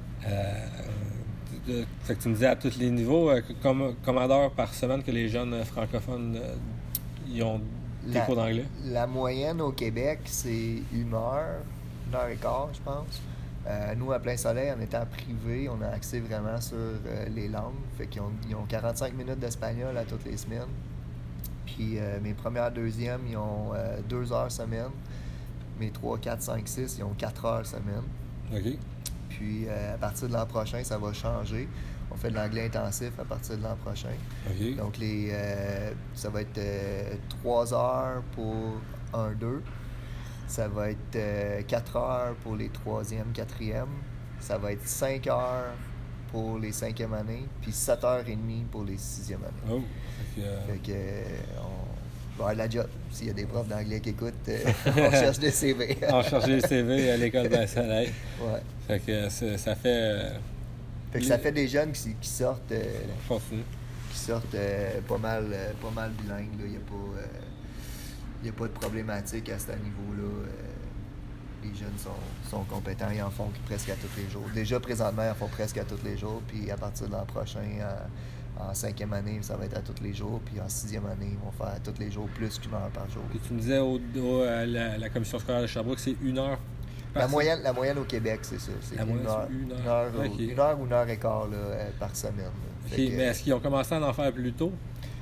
Fait que tu me disais à tous les niveaux, combien d'heures par semaine que les jeunes francophones ils ont des cours d'anglais? La moyenne au Québec, c'est 1 heure et quart, je pense. Nous, à Plein Soleil, en étant privé, on a axé vraiment sur les langues. Fait qu'ils ont 45 minutes d'espagnol à toutes les semaines. Puis mes premières, deuxièmes, ils ont 2 heures semaine. Mes 3, 4, 5, 6, ils ont 4 heures semaine. OK. Puis à partir de l'an prochain, ça va changer. On fait de l'anglais intensif à partir de l'an prochain. OK. Donc ça va être 3 heures pour 1-2. Ça va être 4 heures pour les 3e, 4e. Ça va être 5 heures pour les 5e années. Puis 7h30 pour les 6e années. Oh. Fait que on va avoir de la job. S'il y a des profs d'anglais qui écoutent, on cherche des CV. On cherche des CV à l'école Plein Soleil. Ouais. Fait que ça fait... Fait que ça fait des jeunes qui sortent... Continue. Qui sortent pas mal bilingues. Il n'y a pas de problématique à ce niveau-là. Les jeunes sont compétents. Ils en font presque à tous les jours. Déjà, présentement, ils en font presque à tous les jours. Puis à partir de l'an prochain, en 5e année, ça va être à tous les jours. Puis en 6e année, ils vont faire à tous les jours plus qu'1 heure par jour. Puis tu me disais à la commission scolaire de Sherbrooke, c'est 1 heure par semaine? La moyenne au Québec, c'est ça. C'est 1 heure. 1 heure ou 1 heure et quart là, par semaine. OK, mais est-ce qu'ils ont commencé à en faire plus tôt?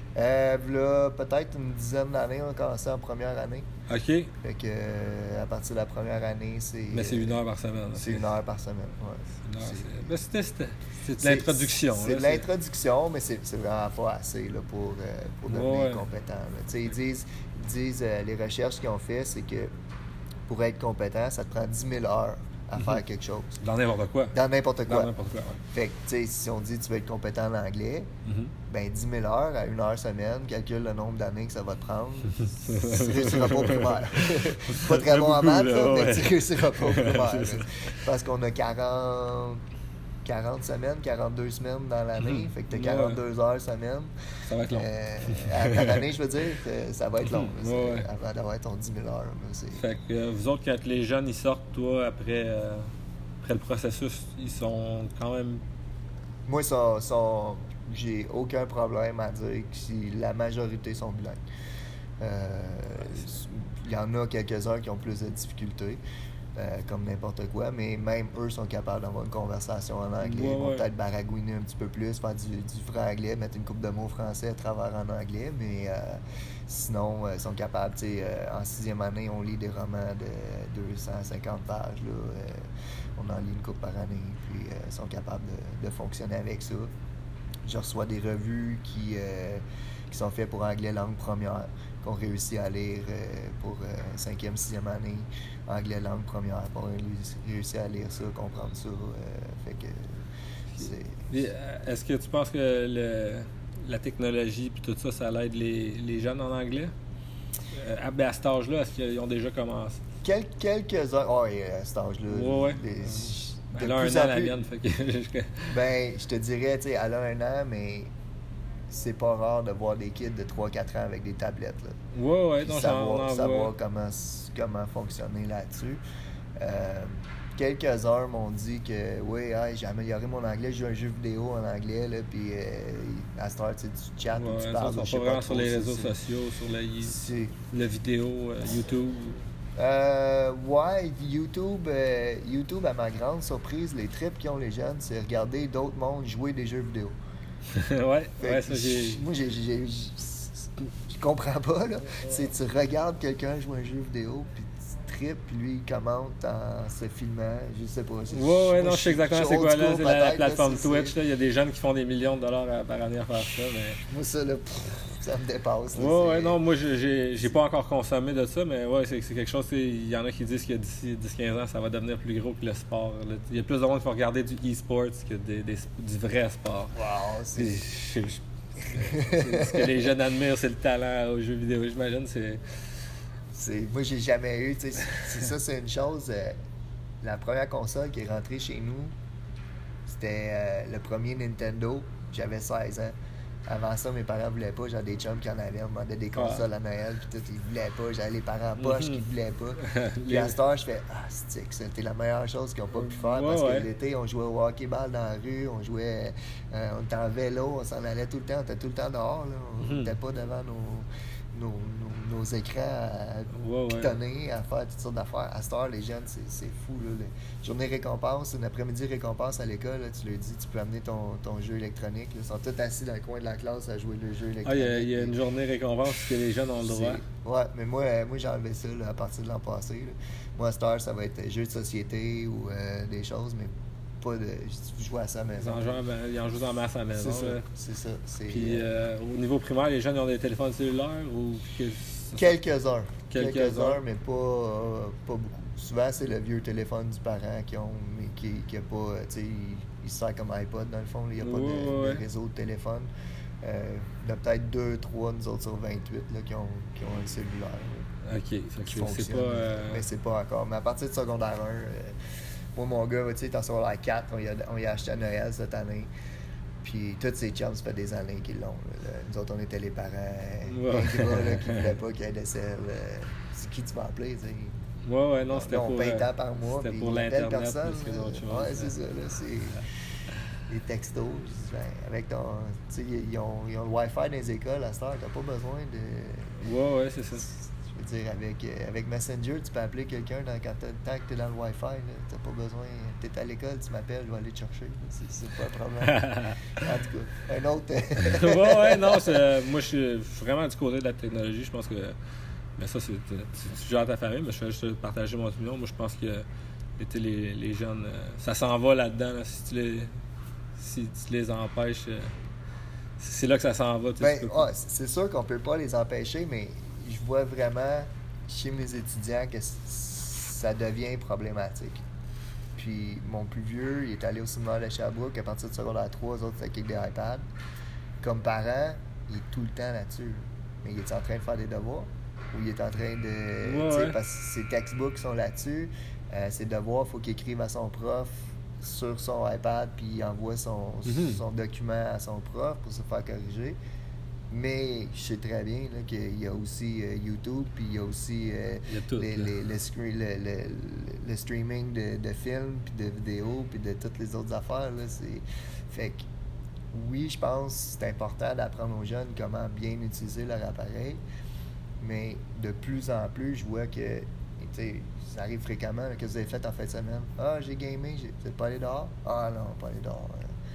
Là, peut-être une dizaine d'années, on a commencé en première année. OK. Fait que à partir de la première année, c'est... Mais c'est 1 heure par semaine. C'est 1 heure par semaine, oui. C'est de l'introduction. C'est de l'introduction, mais c'est vraiment pas assez là, pour devenir compétent. Ils disent les recherches qu'ils ont fait, c'est que pour être compétent, ça te prend 10 000 heures à faire quelque chose. Dans n'importe quoi. Dans n'importe quoi. Ouais. Fait que, tu sais, si on dit tu veux être compétent en anglais, ben 10 000 heures à 1 heure semaine, calcule le nombre d'années que ça va te prendre. Tu réussiras pas au primaire. Pas très bon en maths, mais tu réussiras pas au primaire. Parce qu'on a 40 semaines, 42 semaines dans l'année. Fait que t'as 42 heures semaine. Ça va être long. À l'année, je veux dire, ça va être long. Avant d'avoir ton 10 000 heures. Fait que vous autres, quand les jeunes ils sortent, toi, après le processus, ils sont quand même... Moi, j'ai aucun problème à dire que si la majorité sont bilingues. Il y en a quelques-uns qui ont plus de difficultés. Comme n'importe quoi, mais même eux sont capables d'avoir une conversation en anglais. Ils vont peut-être baragouiner un petit peu plus, faire du franc anglais, mettre une couple de mots français à travers en anglais, mais sinon, ils sont capables, en 6e année, on lit des romans de 250 pages, là, on en lit une couple par année, puis ils sont capables de fonctionner avec ça. Je reçois des revues qui sont faites pour anglais langue première. qu'on réussit à lire pour 5e, 6e année, anglais langue première, pour réussir à lire ça, comprendre ça. Fait que c'est... Est-ce que tu penses que la technologie puis tout ça, ça aide les jeunes en anglais? À cet âge-là, est-ce qu'ils ont déjà commencé? Quelques-uns. Oui, à cet âge-là. Ouais. Elle a un an, la mienne. Fait que... Ben, je te dirais, tu sais, elle a un an, mais c'est pas rare de voir des kids de 3-4 ans avec des tablettes. Là. Ouais, donc savoir comment fonctionner là-dessus. Quelques-uns m'ont dit que, oui, j'ai amélioré mon anglais, j'ai un jeu vidéo en anglais, là, puis à cette heure, tu chattes ou tu parles. Ils sont pas vraiment sur les réseaux sociaux, sur la vidéo, YouTube. Ouais, YouTube, à ma grande surprise, les trips qu'ils ont les jeunes, c'est regarder d'autres mondes jouer des jeux vidéo. ça j'ai... Moi, je comprends pas, là. C'est tu regardes quelqu'un jouer un jeu vidéo, puis tu tripes, puis lui, il commente en se filmant, je sais pas. Non, je sais exactement c'est quoi, là. C'est la plateforme Twitch, là. Il y a des jeunes qui font des millions de dollars par année à faire ça, mais... Moi, ça, là, ça me dépasse. Là, non, moi, j'ai pas encore consommé de ça, mais c'est quelque chose, il y en a qui disent que d'ici 10-15 ans, ça va devenir plus gros que le sport. Il y a plus de monde qui vont regarder du e-sports que du vrai sport. Wow, c'est ce que les jeunes admirent, c'est le talent aux jeux vidéo, j'imagine, moi, j'ai jamais eu, tu sais, c'est une chose, la première console qui est rentrée chez nous, c'était le premier Nintendo, j'avais 16 ans. Avant ça, mes parents voulaient pas. J'avais des chums qui en avaient. On demandait des consoles à Noël. Puis tout, ils voulaient pas. J'avais les parents en poche qui voulaient pas. Puis à cette heure, je fais c'était la meilleure chose qu'ils n'ont pas pu faire. Parce que l'été, on jouait au hockey-ball dans la rue. On jouait. On était en vélo. On s'en allait tout le temps. On était tout le temps dehors. Là. On n'était pas devant nos écrans à pitonner, à faire toutes sortes d'affaires. À cette heure, les jeunes, c'est fou. Là. Journée récompense, une après-midi récompense à l'école, là, tu leur dis, tu peux amener ton jeu électronique. Là. Ils sont tous assis dans le coin de la classe à jouer le jeu électronique. Il y a une journée récompense que les jeunes ont le droit. Ouais, mais moi j'ai enlevé ça là, à partir de l'an passé. Là. Moi, à cette heure, ça va être jeux de société ou des choses, mais pas de. Je joue à ça à la maison. Ils en jouent en masse à la maison. C'est ça. Puis au niveau primaire, les jeunes ils ont des téléphones cellulaires ou Quelques-heures, mais pas beaucoup. Souvent, c'est le vieux téléphone du parent qui ont, mais qui a pas, tu sais, il se sert comme iPod dans le fond. Il n'y a pas de réseau de téléphone. Il y en a peut-être 2-3, nous autres sur 28, là, qui ont un cellulaire. Là, OK. C'est pas... Mais c'est pas encore. Mais à partir de secondaire 1, moi, mon gars, tu sais, il est en secondaire 4, on y a acheté à Noël cette année. Puis tous ces chums, ça fait des années qu'ils l'ont. Là. Nous autres, on était les parents qui ne voulaient pas qu'il y ait de sel. C'est qui tu vas appeler, tu sais? Non, c'était on paye tant par mois. C'était pour l'Internet personne, plus que d'autres choses. Ouais, c'est ça. Là, c'est les textos. Avec ton... Tu sais, ils ont le Wi-Fi dans les écoles à cette heure. T'as pas besoin de... c'est ça. Je veux dire, avec Messenger, tu peux appeler quelqu'un tant que tu es dans le Wi-Fi. Tu n'as pas besoin. Tu es à l'école, tu m'appelles, je vais aller te chercher. C'est pas un problème. En tout cas, un autre. non, moi, je suis vraiment du côté de la technologie. Je pense que. Mais ça, tu gères ta famille, mais je vais juste partager mon opinion. Moi, je pense que les jeunes, ça s'en va là-dedans. Là, si tu les empêches, c'est là que ça s'en va. C'est sûr qu'on peut pas les empêcher, mais je vois vraiment chez mes étudiants que ça devient problématique. Puis mon plus vieux, il est allé au séminaire de Sherbrooke à partir de secondaire 3, eux autres, c'est avec des iPads. Comme parent, il est tout le temps là-dessus. Mais il est en train de faire des devoirs? Ou il est en train de... Parce que ses textbooks sont là-dessus. Ses devoirs, il faut qu'il écrive à son prof sur son iPad, puis il envoie son document à son prof pour se faire corriger. Mais je sais très bien là, qu'il y a aussi YouTube, puis il y a aussi le streaming de films, puis de vidéos, puis de toutes les autres affaires. Là, fait que oui, je pense que c'est important d'apprendre aux jeunes comment bien utiliser leur appareil, mais de plus en plus, je vois que ça arrive fréquemment. Là, que vous avez fait en fin de semaine. Ah, j'ai gamé, vous n'êtes pas allé dehors? Ah non, pas allé dehors.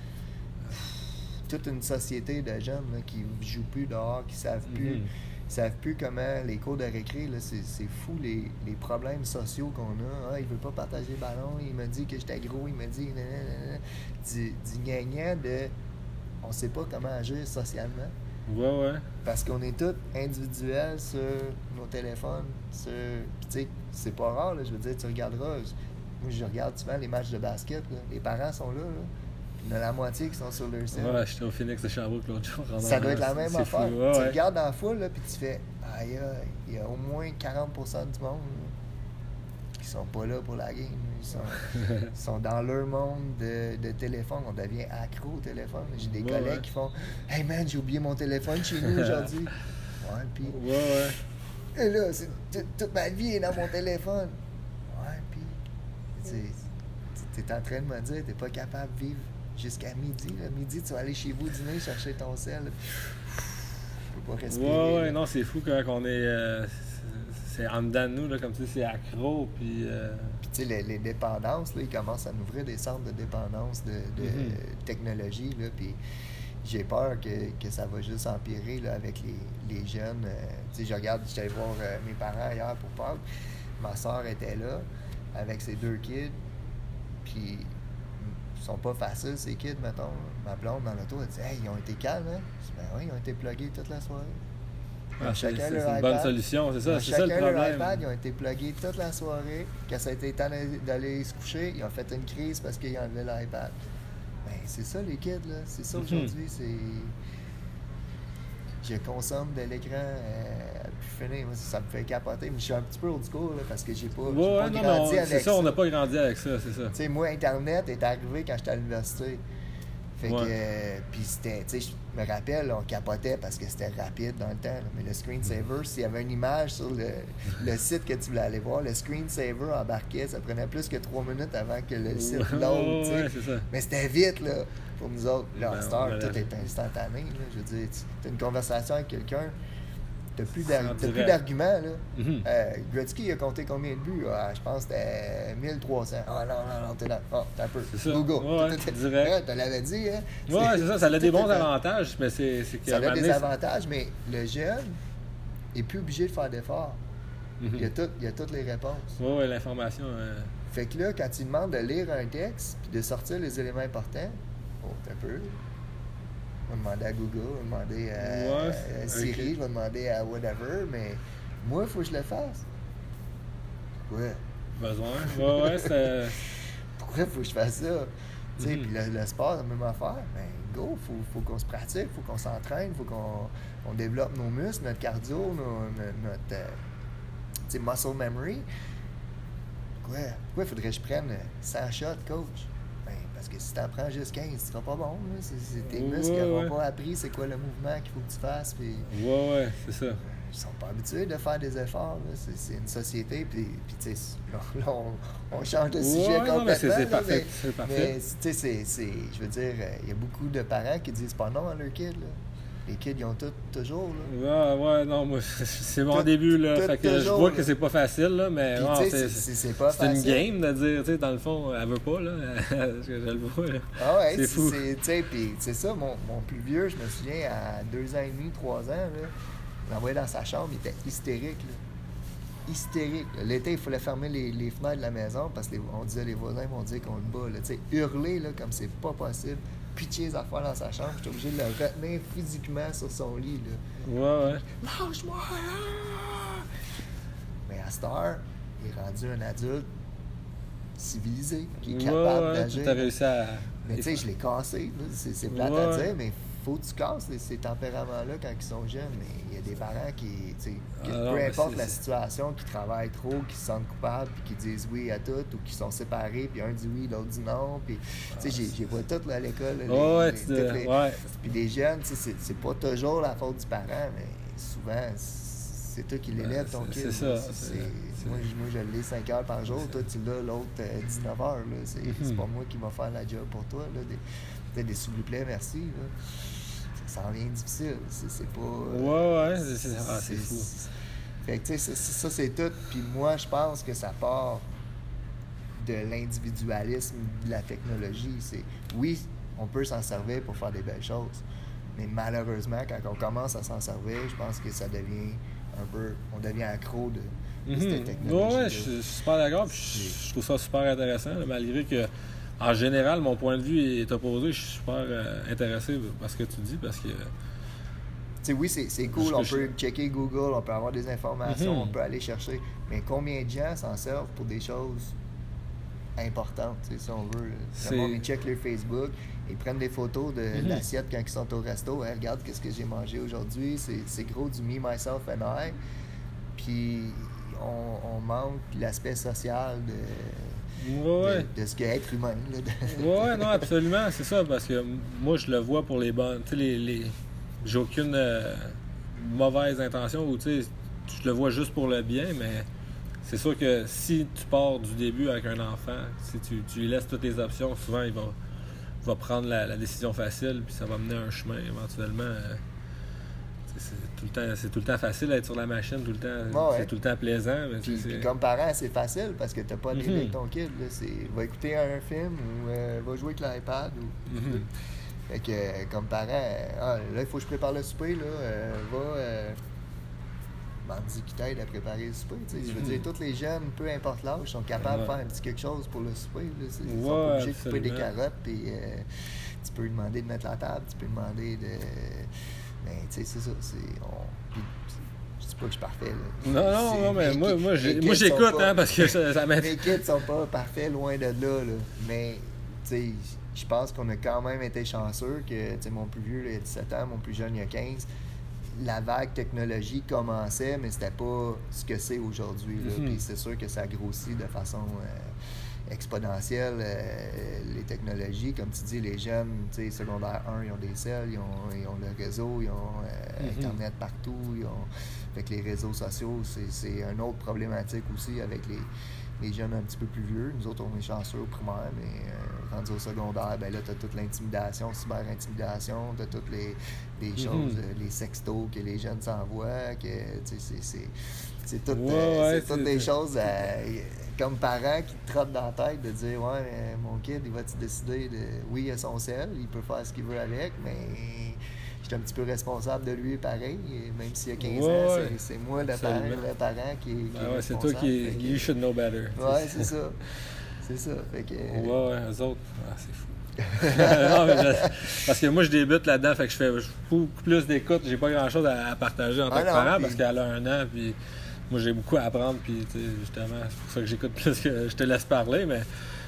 Toute une société de jeunes là, qui ne jouent plus dehors, qui ne savent plus comment les cours de récré, là, c'est fou les problèmes sociaux qu'on a. Ah, il veut pas partager le ballon, il m'a dit que j'étais gros, il m'a dit du gnagnan de on sait pas comment agir socialement. Ouais. Parce qu'on est tous individuels sur nos téléphones. Puis tu sais, c'est pas rare, là, je veux dire, tu regarderas. Moi, je regarde souvent les matchs de basket. Là. Les parents sont là. Puis il y en a la moitié qui sont sur leur cell. Ouais, j'étais au Phoenix de Sherbrooke l'autre jour. Ça doit être la même affaire. Fou. Ouais, tu regardes dans la foule, là, puis tu fais aïe, il y a au moins 40% du monde là, qui sont pas là pour la game. Ils sont dans leur monde de téléphone. On devient accro au téléphone. J'ai des collègues qui font hey man, j'ai oublié mon téléphone chez nous aujourd'hui. Ouais, puis. Et là, toute ma vie est dans mon téléphone. Ouais, puis. T'es en train de me dire, t'es pas capable de vivre jusqu'à midi. Là. Midi, tu vas aller chez vous dîner, chercher ton sel. Tu peux pas respirer. Ouais, non, c'est fou quand on est. C'est en dedans de nous, là, comme tu dis, c'est accro. Puis, tu sais, les dépendances, là, ils commencent à nous ouvrir des centres de dépendance de technologie. Là, puis j'ai peur que ça va juste empirer là, avec les jeunes. Tu sais, j'étais allé voir mes parents hier pour Pâques. Ma soeur était là avec ses 2 kids. Puis ils sont pas faciles, ces kids, mettons. Ma blonde dans l'auto, elle dit hey, ils ont été calmes, hein? Je dis, ben oui, ils ont été plugués toute la soirée. c'est une bonne solution, c'est ça. C'est ça le problème. Leur iPad, ils ont été plugués toute la soirée. Quand ça a été temps d'aller se coucher, ils ont fait une crise parce qu'ils ont enlevé l'iPad. Ben, c'est ça, les kids, là. C'est ça aujourd'hui. Je consomme de l'écran à plus finir. Moi, ça me fait capoter. Mais je suis un petit peu old school là, parce que j'ai pas grandi avec ça. C'est ça, on n'a pas grandi avec ça, c'est ça. Tu sais, moi, Internet est arrivé quand j'étais à l'université. Fait que, puis c'était, tu sais, je me rappelle, on capotait parce que c'était rapide dans le temps. Là, mais le screensaver, s'il y avait une image sur le site que tu voulais aller voir, le screensaver embarquait, ça prenait plus que 3 minutes avant que le site load, tu sais. C'est ça. Mais c'était vite, là, pour nous autres. Là, en Star, tout est instantané, là. Je veux dire, tu as une conversation avec quelqu'un, t'as plus d'arguments, là. Gretzky, il a compté combien de buts? Je pense que c'était 1300. Ah non, t'es là. T'as un peu. C'est ça. Google. Direct. Tu l'avais dit, hein? Ouais, c'est ça. Ça a des bons avantages, mais c'est ça a des avantages, mais le jeune est plus obligé de faire d'efforts. Il y a toutes les réponses. Ouais, l'information. Fait que là, quand tu demandes de lire un texte puis de sortir les éléments importants, t'as un peu. Je vais demander à Google, je vais demander à Siri, je vais demander à whatever, mais moi, il faut que je le fasse. Ouais. Besoin. Ouais, c'est. Pourquoi il faut que je fasse ça? Tu sais, puis le sport, c'est la même affaire. Ben, go, faut qu'on se pratique, faut qu'on s'entraîne, faut qu'on développe nos muscles, notre cardio, notre muscle memory. Pourquoi il faudrait que je prenne 100 shots, coach? Parce que si tu en prends juste 15, tu seras pas bon. Là. Tes muscles n'auront pas appris c'est quoi le mouvement qu'il faut que tu fasses. Puis, c'est ça. Ils sont pas habitués de faire des efforts. Là. C'est une société. Puis tu sais, là, on change de sujet complètement. Mais c'est parfait. Mais tu sais, je veux dire, il y a beaucoup de parents qui disent pas non à leur kid. Là. Les kids, ils ont tout, toujours. Là. Non, moi, c'est mon début, là. Fait que je vois que c'est pas facile, là, mais puis, c'est pas facile. C'est une game de dire, tu sais, dans le fond, elle veut pas, là. Parce que je le vois, là. Ah ouais, c'est fou. Puis, c'est ça, mon plus vieux, je me souviens, à 2 ans et demi, 3 ans, là, je l'envoyais dans sa chambre, il était hystérique, là. Hystérique. L'été, il fallait fermer les fenêtres de la maison parce que les voisins vont dire qu'on le bat, là. Tu sais, hurler, là, comme c'est pas possible. Pitcher les affaires dans sa chambre, j'étais obligé de le retenir physiquement sur son lit. Là. Ouais. Lâche-moi! Mais à cette heure, il est rendu un adulte civilisé, qui est capable d'agir. T'as réussi à... Mais tu sais, je l'ai cassé. C'est plate à dire, mais faut que tu casses ces tempéraments-là quand ils sont jeunes. Mais il y a des parents qui, peu importe la situation, qui travaillent trop, qui se sentent coupables, puis qui disent oui à tout, ou qui sont séparés, puis un dit oui, l'autre dit non. Puis, j'ai vois tout là, à l'école. Puis les jeunes, c'est pas toujours la faute du parent, mais souvent, c'est toi qui l'élèves, ton kid. C'est ça. Moi, je l'ai 5 heures par jour. Toi, tu l'as l'autre 19 heures. Là. C'est pas moi qui va faire la job pour toi. Là. Des s'il vous plaît, merci. Là. Ça en vient difficile. C'est pas... c'est fou. Fait que, tu sais, ça, c'est tout. Puis moi, je pense que ça part de l'individualisme de la technologie. Oui, on peut s'en servir pour faire des belles choses. Mais malheureusement, quand on commence à s'en servir, je pense que ça devient on devient accro de cette technologie. Ouais, je suis super d'accord. Je trouve ça super intéressant, là, malgré que, en général, mon point de vue est opposé. Je suis super intéressé par ce que tu dis, parce que sais, oui, c'est cool, on peut checker Google, on peut avoir des informations, on peut aller chercher. Mais combien de gens s'en servent pour des choses importantes, si on veut? Le monde, ils checkent leur Facebook, ils prennent des photos de l'assiette quand ils sont au resto. Hey, regarde qu'est-ce que j'ai mangé aujourd'hui. C'est gros du me, myself and I. Puis on manque l'aspect social de ce qu'est être humain. Oui, non, absolument, c'est ça, parce que moi, je le vois pour les bonnes. Tu sais, j'ai aucune mauvaise intention, ou tu sais, je le vois juste pour le bien, mais c'est sûr que si tu pars du début avec un enfant, si tu lui laisses toutes les options, souvent il va prendre la décision facile, puis ça va mener à un chemin éventuellement. C'est tout le temps facile d'être sur la machine, tout le temps, c'est tout le temps plaisant. Mais puis comme parent, c'est facile parce que t'as pas d'aider avec ton kid. Là, va écouter un film ou va jouer avec l'iPad. Fait que comme parent, là, il faut que je prépare le souper. Bandit qui t'aide à préparer le souper. Je veux dire, tous les jeunes, peu importe l'âge, sont capables de faire un petit quelque chose pour le souper. Là. Ils sont pas obligés de couper des carottes. Puis tu peux lui demander de mettre la table, tu peux lui demander de... Mais tu sais, c'est ça. Je dis pas que je suis parfait. Là. Non, mais moi j'écoute, parce que ça m'aide. Les kids sont pas parfaits, loin de là. Mais, tu sais, je pense qu'on a quand même été chanceux que, tu sais, mon plus vieux, il a 17 ans, mon plus jeune, il a 15. La vague technologie commençait, mais c'était pas ce que c'est aujourd'hui. Puis c'est sûr que ça grossit de façon exponentielle, les technologies. Comme tu dis, les jeunes, tu sais, secondaire 1, ils ont des celles, ils ont le réseau, ils ont Internet partout. Fait que les réseaux sociaux, c'est une autre problématique aussi avec les jeunes un petit peu plus vieux. Nous autres, on est chanceux au primaire, mais rendu au secondaire, ben là, t'as toute l'intimidation, cyber-intimidation, t'as toutes les choses, les sextos que les jeunes s'envoient, que, tu sais, c'est toutes des choses comme parent qui te trottent dans la tête de dire, mon kid, il va-tu décider de... Oui, il a son sel, il peut faire ce qu'il veut avec, mais... Je suis un petit peu responsable de lui, pareil, même s'il a 15 ans, c'est moi le parent qui est c'est toi qui... You should know better. Ouais, c'est ça. C'est ça. Fait que... eux autres, c'est fou. Non, parce que moi, je débute là-dedans, fait que je fais beaucoup plus d'écoute. J'ai pas grand-chose à partager en tant que parent, parce qu'elle a 1 an, puis moi, j'ai beaucoup à apprendre, puis justement, c'est pour ça que j'écoute plus que je te laisse parler, mais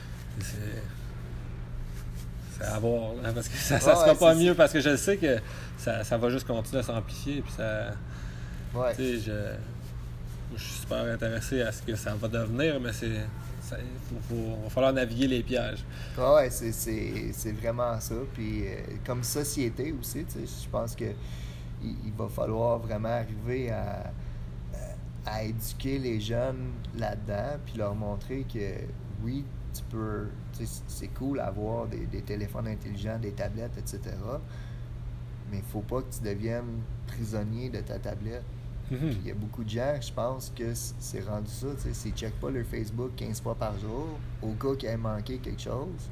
c'est à voir, là, parce que ça sera pas mieux, parce que je sais que ça va juste continuer à s'amplifier, puis ça... Tu sais, je suis super intéressé à ce que ça va devenir, mais va falloir naviguer les pièges. Ouais, c'est vraiment ça. Puis comme société aussi, je pense que il va falloir vraiment arriver à éduquer les jeunes là-dedans, puis leur montrer que oui, tu peux... C'est cool d'avoir des téléphones intelligents, des tablettes, etc. Mais il faut pas que tu deviennes prisonnier de ta tablette. Il y a beaucoup de gens, je pense, que c'est rendu ça. S'ils ne checkent pas leur Facebook 15 fois par jour, au cas qu'il ait manqué quelque chose,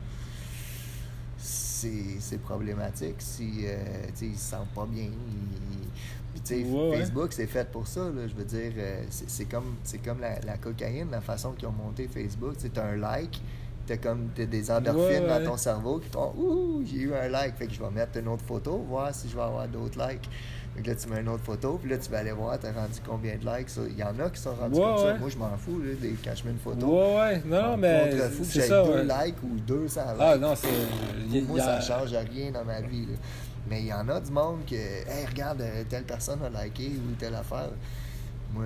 c'est problématique. Si ils ne se sentent pas bien. Facebook, c'est fait pour ça. Là, je veux dire, c'est comme la cocaïne, la façon qu'ils ont monté Facebook. Tu as un like, t'as des endorphines dans ton cerveau qui font « Ouh, j'ai eu un like, fait que je vais mettre une autre photo, voir si je vais avoir d'autres likes. » Donc là, tu mets une autre photo, puis là, tu vas aller voir, t'as rendu combien de likes. Il y en a qui sont rendus comme ça. Moi, je m'en fous, là, quand je mets une photo. Non, mais c'est ça. 2 likes ou 200 likes. Ah, non, c'est... Pour moi, ça ne change rien dans ma vie. Là. Mais il y en a du monde que, hey, regarde, telle personne a liké ou telle affaire. Moi,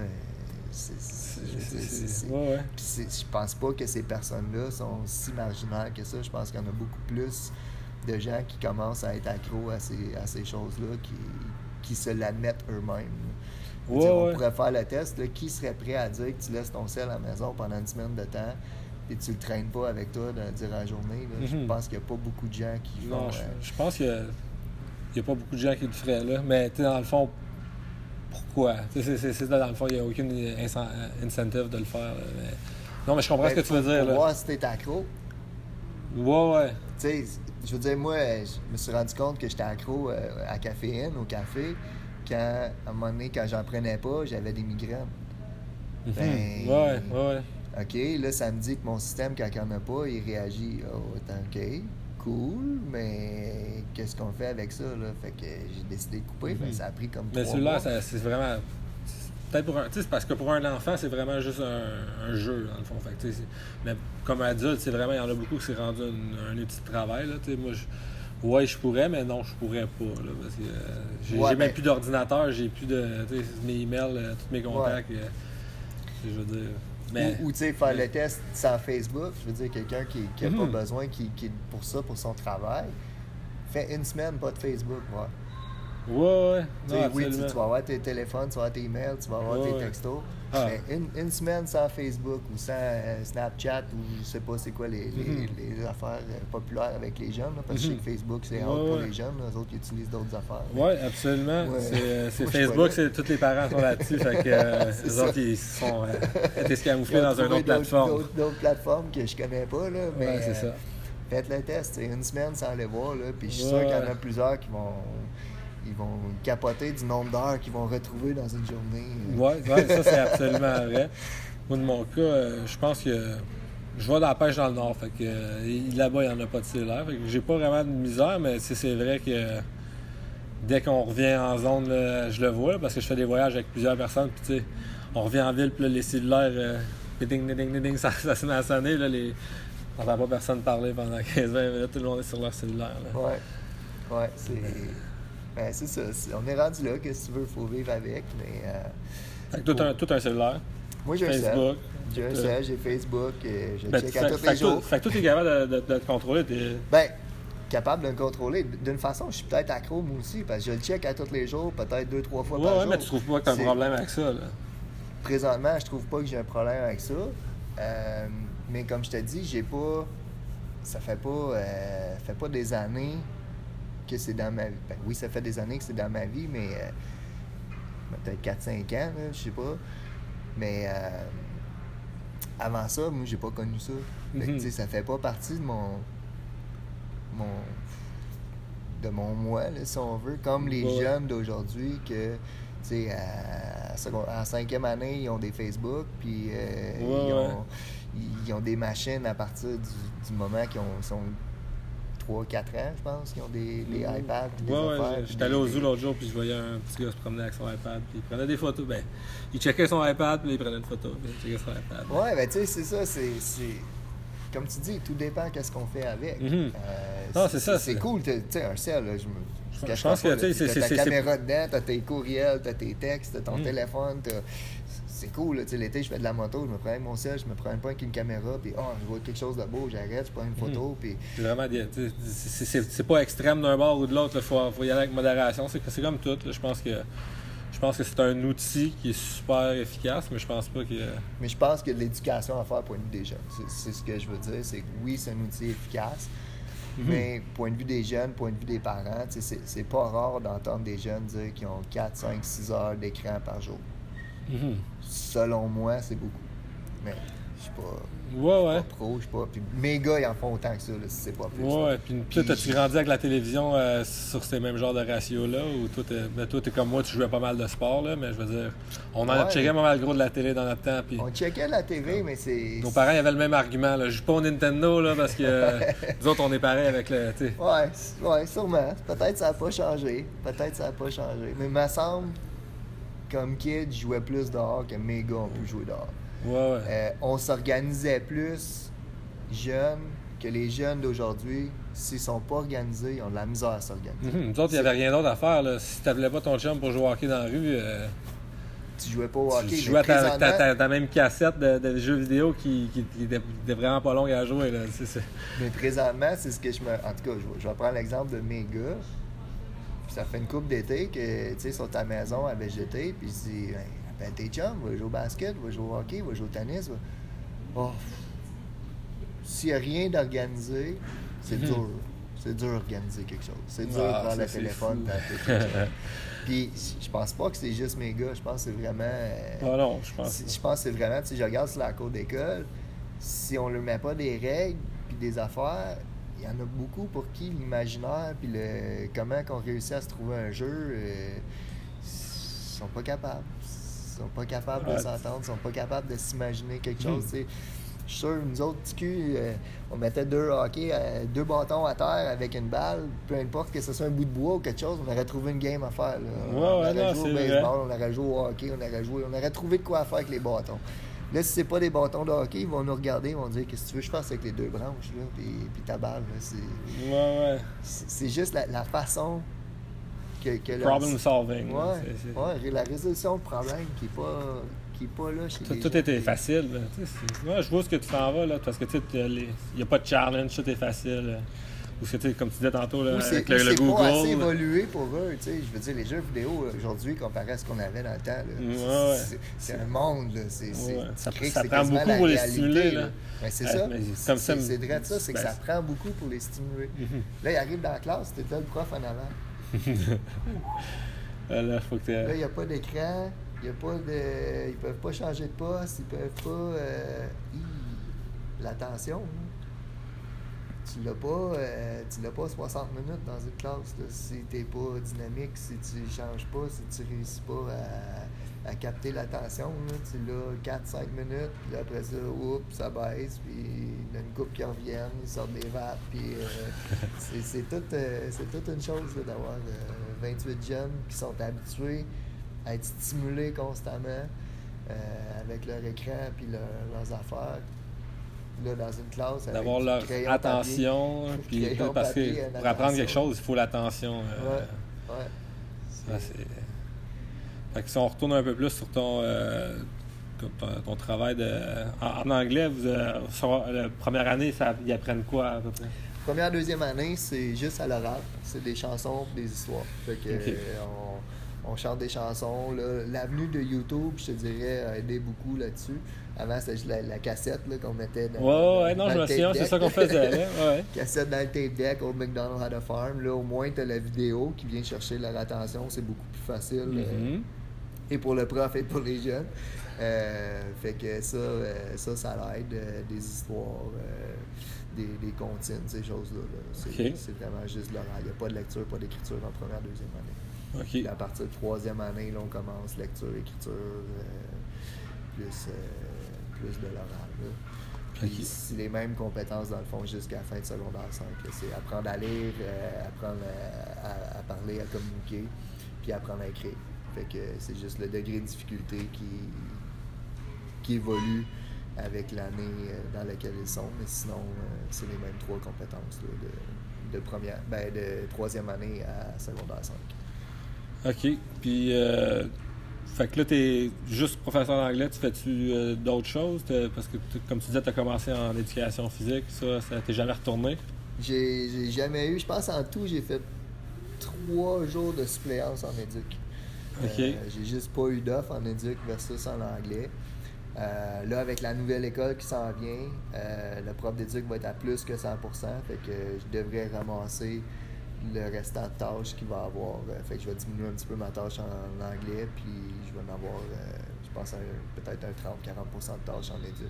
je pense pas que ces personnes-là sont si marginales que ça. Je pense qu'il y en a beaucoup plus de gens qui commencent à être accros à ces choses-là, qui se l'admettent eux-mêmes. On pourrait faire le test. Là, qui serait prêt à dire que tu laisses ton sel à la maison pendant une semaine de temps et tu le traînes pas avec toi durant la journée? Là? Je pense qu'il n'y a pas beaucoup de gens qui font... Non, je pense qu'il n'y a pas beaucoup de gens qui le feraient là. Mais dans le fond, pourquoi? Dans le fond, il n'y a aucune incentive de le faire. Mais... Non, mais je comprends ce que tu veux dire. Pour voir si t'es accro. Ouais. Tu sais, je veux dire, moi, je me suis rendu compte que j'étais accro à caféine, au café, quand, à un moment donné, quand j'en prenais pas, j'avais des migraines. Ouais. OK, là, ça me dit que mon système, quand il n'y en a pas, il réagit. OK, cool, mais qu'est-ce qu'on fait avec ça, là? Fait que j'ai décidé de couper, mais ça a pris comme 3 Mais celui-là, mois. c'est vraiment... Peut-être pour un... Tu sais, c'est parce que pour un enfant, c'est vraiment juste un jeu, dans le fond. Fait que, tu sais, mais comme adulte, c'est vraiment... Il y en a beaucoup qui s'est rendu un outil de travail, là. Tu sais, moi, ouais, je pourrais, mais non, je pourrais pas, là, parce que j'ai même plus d'ordinateur, j'ai plus de... Tu sais, mes emails, tous mes contacts, je veux dire... Mais... Ou tu sais, faire le test sans Facebook, je veux dire, quelqu'un qui a pas besoin, qui pour ça, pour son travail, fait une semaine pas de Facebook, moi. Ouais. Non, Oui, tu vas avoir tes téléphones, tu vas avoir tes emails, tu vas avoir tes textos. Mais une semaine sans Facebook ou sans Snapchat ou je sais pas c'est quoi les affaires populaires avec les jeunes. Là, parce que je sais que Facebook, c'est out pour les jeunes. Les autres, ils utilisent d'autres affaires. Oui, absolument. C'est Facebook, tous les parents sont là-dessus. Fait que les autres, ils sont été camouflés dans une autre plateforme. D'autres plateformes que je connais pas. Là, mais c'est ça. Faites le test. Une semaine sans les voir. Là, puis je suis sûr qu'il y en a plusieurs qui vont... Ils vont capoter du nombre d'heures qu'ils vont retrouver dans une journée. Oui, ça c'est absolument vrai. Moi, de mon cas, je pense que je vais dans la pêche dans le nord. Fait que là-bas, il n'y en a pas de cellulaire. Fait que j'ai pas vraiment de misère, mais c'est vrai que dès qu'on revient en zone, là, je le vois, là, parce que je fais des voyages avec plusieurs personnes. Puis tu sais, on revient en ville, puis là, les cellulaires, ding, ça se met à sonner. Là, on n'entend pas personne parler pendant 15-20 minutes. Tout le monde est sur leur cellulaire. Ouais, c'est... Ben, c'est ça. On est rendu là, que si tu veux, il faut vivre avec, mais... Fait que tout un cellulaire. Moi, j'ai Facebook. J'ai un cell, j'ai Facebook, je check à tous les jours. Fait que toi, t'es capable de te contrôler. Ben, capable de me contrôler. D'une façon, je suis peut-être accro, moi aussi, parce que je le check à tous les jours, peut-être 2-3 fois par jour. Ouais, mais tu trouves pas que t'as un problème avec ça, là? Présentement, je trouve pas que j'ai un problème avec ça. Mais comme je te dis, j'ai pas... Ça fait pas des années... que c'est dans ma vie. Ben, oui, ça fait des années que c'est dans ma vie, mais peut-être 4-5 ans, là, je sais pas. Mais avant ça, moi, j'ai pas connu ça. Fait que, tu sais, ça fait pas partie de mon moi, là, si on veut. Comme les jeunes d'aujourd'hui que, tu sais, en 5e année, ils ont des Facebook, puis ils ont des machines à partir du moment qu'ils sont 3-4 ans, je pense, qui ont des iPads, des affaires. J'étais allé au zoo l'autre jour, puis je voyais un petit gars se promener avec son iPad, puis il prenait des photos. Ben, il checkait son iPad, puis il prenait une photo, puis il checkait son iPad. Ouais, ben tu sais, c'est ça, c'est... Comme tu dis, tout dépend qu'est-ce qu'on fait avec. Non, c'est ça. C'est cool, tu sais, un cell, là, je pense que, tu sais, t'as ta caméra dedans, t'as tes courriels, t'as tes textes, t'as ton téléphone, c'est cool, tu sais, l'été, je fais de la moto, je me prends avec mon sel, je me prends pas avec une caméra, puis je vois quelque chose de beau, j'arrête, je prends une photo, puis... C'est vraiment... C'est pas extrême d'un bord ou de l'autre, il faut y aller avec modération, c'est comme tout, là, je pense que c'est un outil qui est super efficace, mais je pense pas que... Mais je pense qu'il y a de l'éducation à faire point de vue des jeunes. C'est ce que je veux dire, c'est que oui, c'est un outil efficace, mais point de vue des jeunes, point de vue des parents, c'est pas rare d'entendre des jeunes dire qu'ils ont 4, 5, 6 heures d'écran par jour. Selon moi, c'est beaucoup. Mais je suis pas pro, je suis pas... Puis mes gars, ils en font autant que ça, là, si c'est pas plus. Ouais, puis toi, t'as-tu grandi avec la télévision sur ces mêmes genres de ratios-là? Ou toi, t'es comme moi, tu jouais pas mal de sport, là, mais je veux dire, on en a checké pas mal gros de la télé dans notre temps. Puis... On checkait la TV, mais c'est... Nos parents, ils avaient le même argument, là. Je joue pas au Nintendo, là, parce que nous autres, on est pareil avec le... T'sais. Ouais, sûrement. Peut-être ça a pas changé. Mais il me semble, comme kid, je jouais plus dehors que mes gars ont pu jouer dehors. On s'organisait plus jeunes que les jeunes d'aujourd'hui. S'ils sont pas organisés, ils ont de la misère à s'organiser. Nous autres, il n'y avait rien d'autre à faire, là. Si t'appelais pas ton chum pour jouer au hockey dans la rue... Tu jouais pas au hockey. Tu jouais avec ta même cassette de jeux vidéo qui était vraiment pas longue à jouer, là. Mais présentement, c'est ce que je me... En tout cas, je vais prendre l'exemple de mes gars. Puis ça fait une couple d'été que, tu sais, sont à la maison à végéter, puis je dis... Ben, tes chums, va jouer au basket, va jouer au hockey, va jouer au tennis. S'il n'y a rien d'organisé, c'est dur. C'est dur d'organiser quelque chose. C'est dur de prendre le téléphone et d'appeler quelque chose. Puis, je pense pas que c'est juste mes gars. Je pense que c'est vraiment... non, je pense que c'est vraiment... Tu sais, je regarde sur la cour d'école, si on ne leur met pas des règles puis des affaires, il y en a beaucoup pour qui l'imaginaire puis comment qu'on réussit à se trouver un jeu, ils sont pas capables. Ils sont pas capables de s'entendre, ils sont pas capables de s'imaginer quelque chose. Je suis sûr, nous autres, TQ, on mettait 2 hockey, 2 bâtons à terre avec une balle, peu importe que ce soit un bout de bois ou quelque chose, on aurait trouvé une game à faire. Là. On aurait joué au baseball, on aurait joué au hockey, on aurait trouvé de quoi faire avec les bâtons. Là, si c'est pas des bâtons de hockey, ils vont nous regarder, ils vont dire qu'est-ce que tu veux que je fasse avec les 2 branches, là, puis ta balle. Là, c'est juste la façon que problem solving. Ouais, la résolution de problème qui est pas là chez les gens. Tout était facile. Moi, je vois ce que tu t'en vas, là, parce que il n'y a pas de challenge, tout est facile. Ou comme tu disais tantôt, là, avec le Google. C'est pas assez évolué pour eux. Je veux dire, les jeux vidéo aujourd'hui, comparé à ce qu'on avait dans le temps, là, c'est un monde. Là, ça prend beaucoup pour les stimuler. Là. Ben, c'est ça. C'est vrai de ça, c'est que ça prend beaucoup pour les stimuler. Là, ils arrivent dans la classe, t'es là le prof en avant. Là, il n'y a pas d'écran. Ils peuvent pas changer de poste, ils peuvent pas... l'attention, tu l'as pas 60 minutes dans une classe. Là, si t'es pas dynamique, si tu changes pas, si tu réussis pas à capter l'attention, là, tu l'as 4-5 minutes, puis après ça, ça baisse, puis il y a une couple qui reviennent, ils sortent des vapes, puis c'est toute une chose là, d'avoir 28 jeunes qui sont habitués à être stimulés constamment avec leur écran puis leurs affaires. Là, dans une classe, d'avoir leur attention, puis parce que pour apprendre quelque chose, il faut l'attention. Fait que si on retourne un peu plus sur ton travail en anglais, sur la première année, ils apprennent quoi à peu près? Première, deuxième année, c'est juste à l'oral. C'est des chansons et des histoires. Fait que on chante des chansons. L'avenue de YouTube, je te dirais, a aidé beaucoup là-dessus. Avant, c'était juste la cassette là, qu'on mettait dans je me souviens, c'est ça qu'on faisait. Là. Cassette dans le tape deck, Old MacDonald Had a Farm. Là, au moins, tu as la vidéo qui vient chercher leur attention. C'est beaucoup plus facile. Et pour le prof et pour les jeunes. Fait que ça l'aide. Des histoires, des comptines, ces choses-là. Là. C'est vraiment juste l'oral. Il n'y a pas de lecture, pas d'écriture en première, deuxième année. Puis à partir de troisième année, là, on commence lecture, écriture, plus de l'oral. Puis c'est les mêmes compétences dans le fond jusqu'à la fin de secondaire 5. Là. C'est apprendre à lire, apprendre à parler, à communiquer, puis apprendre à écrire. Fait que c'est juste le degré de difficulté qui évolue avec l'année dans laquelle ils sont. Mais sinon, c'est les mêmes 3 compétences là, de troisième année à secondaire 5. OK. Puis, fait que là, t'es juste professeur d'anglais, tu fais-tu d'autres choses? Parce que, comme tu disais, tu as commencé en éducation physique, ça t'es jamais retourné? J'ai jamais eu, je pense en tout, j'ai fait 3 jours de suppléance en éduc. J'ai juste pas eu d'offre en éduc versus en anglais. Là, avec la nouvelle école qui s'en vient, le prof d'éduc va être à plus que 100%, fait que je devrais ramasser le restant de tâches qu'il va avoir. Fait que je vais diminuer un petit peu ma tâche en anglais, puis je vais en avoir, je pense, peut-être un 30-40% de tâches en éduc.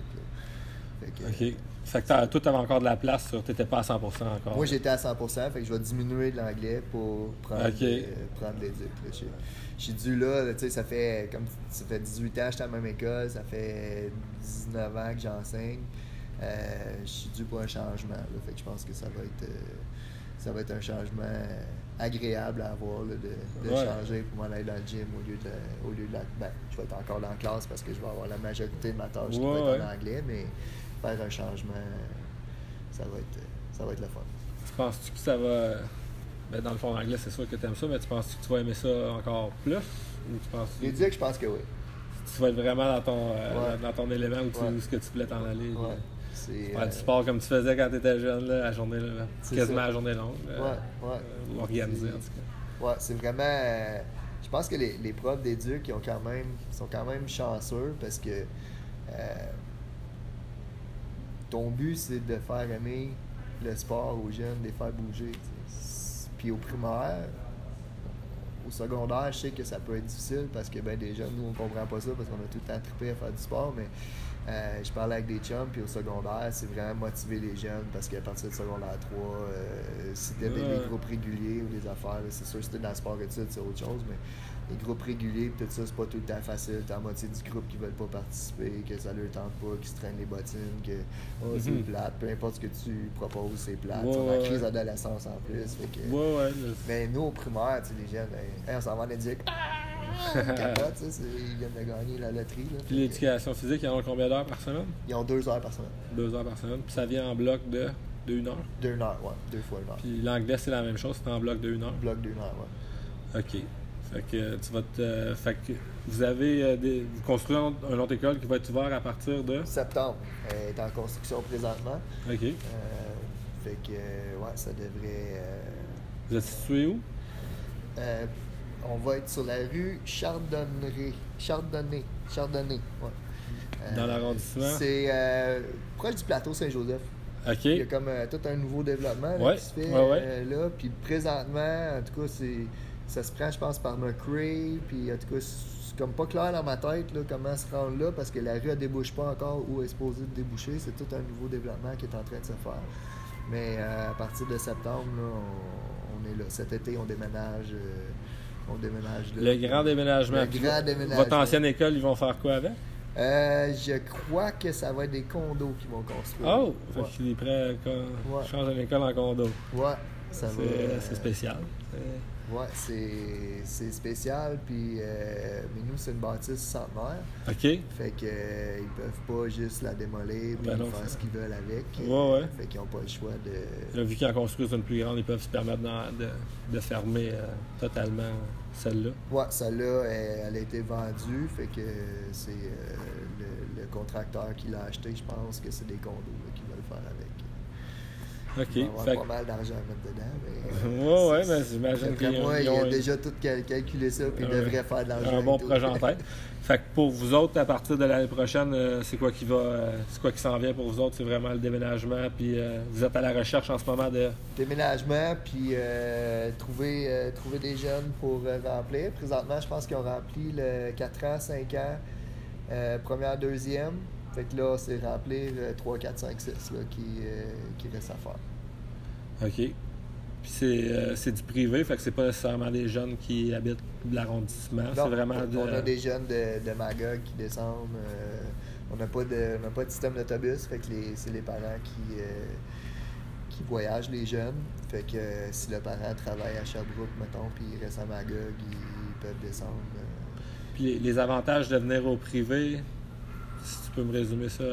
Fait que toi, tu avais encore de la place, tu n'étais pas à 100% encore. Moi, j'étais à 100%, fait que je vais diminuer de l'anglais pour prendre l'éduc. Je suis dû là, tu sais, ça fait 18 ans que j'étais à la même école, ça fait 19 ans que j'enseigne. Je suis dû pour un changement. Là, fait que je pense que ça va être un changement agréable à avoir, là, de changer pour m'en aller dans le gym au lieu de je vais être encore dans la classe parce que je vais avoir la majorité de ma tâche qui va être en anglais, mais faire un changement, ça va être le fun. Tu penses-tu que ça va... dans le fond, en anglais, c'est sûr que tu aimes ça, mais tu penses que tu vas aimer ça encore plus? Ou tu penses... J'ai dit que je pense que oui. Tu vas être vraiment dans ton élément où ce que tu voulais t'en aller. Du sport comme tu faisais quand tu étais jeune, là, quasiment à journée longue. Ou organisée, en tout cas. Ouais, c'est vraiment... je pense que les profs d'éduc sont quand même chanceux parce que ton but, c'est de faire aimer le sport aux jeunes, de les faire bouger. T'sais. Puis au primaire, au secondaire, je sais que ça peut être difficile parce que des jeunes, nous, on comprend pas ça parce qu'on a tout le temps trippé à faire du sport, mais je parlais avec des chums, puis au secondaire, c'est vraiment motiver les jeunes parce qu'à partir de secondaire 3, si tu avais des groupes réguliers ou des affaires, c'est sûr que si tu es dans le sport-études, c'est autre chose, mais les groupes réguliers, tout ça, c'est pas tout le temps facile. T'as la moitié du groupe qui veulent pas participer, que ça leur tente pas, qui se traînent les bottines, que c'est plate. Peu importe ce que tu proposes, c'est plate. On a la crise d'adolescence en plus. Fait que, mais nous, au primaire, les jeunes, on s'en va en éduc. Capote, ils viennent de gagner la loterie. Là, puis l'éducation physique, ils ont combien d'heures par semaine? Ils ont 2 heures par semaine. 2 heures par semaine. Puis ça vient en bloc de 1 heure? De 1 heure, ouais. 2 fois 1 heure. Puis l'anglais, c'est la même chose, c'est en bloc de 1 heure? Bloc de 1 heure, ouais. OK. Fait que tu vas te. Fait que vous avez vous construisez une autre école qui va être ouverte à partir de septembre. Elle est en construction présentement. OK. Fait que ouais, ça devrait. Vous êtes situé où? On va être sur la rue Chardonnay. Ouais. Dans l'arrondissement? C'est proche du plateau Saint-Joseph. OK. Il y a comme tout un nouveau développement là, qui se fait là. Puis présentement, en tout cas, ça se prend, je pense, par McRae. Puis en tout cas, c'est comme pas clair dans ma tête là, comment se rendre là parce que la rue ne débouche pas encore où elle est supposée déboucher. C'est tout un nouveau développement qui est en train de se faire. Mais à partir de septembre, là, on est là. Cet été, on déménage là. Le grand déménagement. Le grand déménagement. Votre ancienne école, ils vont faire quoi avec? Je crois que ça va être des condos qu'ils vont construire. Oh! Fait qu'il est prêt à changer l'école en condo. Ouais, ça va. C'est spécial. Ouais, c'est spécial. Puis, mais nous, c'est une bâtisse centenaire. OK. Fait que ils peuvent pas juste la démolir et faire ce qu'ils veulent avec. Fait qu'ils n'ont pas le choix de. Là, vu qu'ils en construisent une plus grande, ils peuvent se permettre de fermer totalement celle-là. Ouais, celle-là, elle a été vendue. Fait que c'est le contracteur qui l'a acheté. Je pense que c'est des condos qu'ils veulent faire avec. OK. Il va avoir pas mal d'argent à mettre dedans. Mais mais j'imagine qu'il il a déjà tout calculé ça puis il devrait faire de l'argent. Un bon projet en tête. Fait que pour vous autres, à partir de l'année prochaine, c'est quoi qui s'en vient pour vous autres? C'est vraiment le déménagement, puis vous êtes à la recherche en ce moment de... Déménagement, puis trouver des jeunes pour remplir. Présentement, je pense qu'ils ont rempli le 4 ans, 5 ans, première, deuxième. Fait que là, c'est remplir 3, 4, 5, 6 là, qui reste à faire. OK. Puis c'est du privé, fait que c'est pas nécessairement des jeunes qui habitent l'arrondissement. Non, c'est vraiment on a des jeunes de Magog qui descendent. On n'a pas de système d'autobus, fait que c'est les parents qui voyagent, les jeunes. Fait que si le parent travaille à Sherbrooke, mettons, puis il reste à Magog, ils peuvent descendre. Puis les avantages de venir au privé... Si tu peux me résumer ça.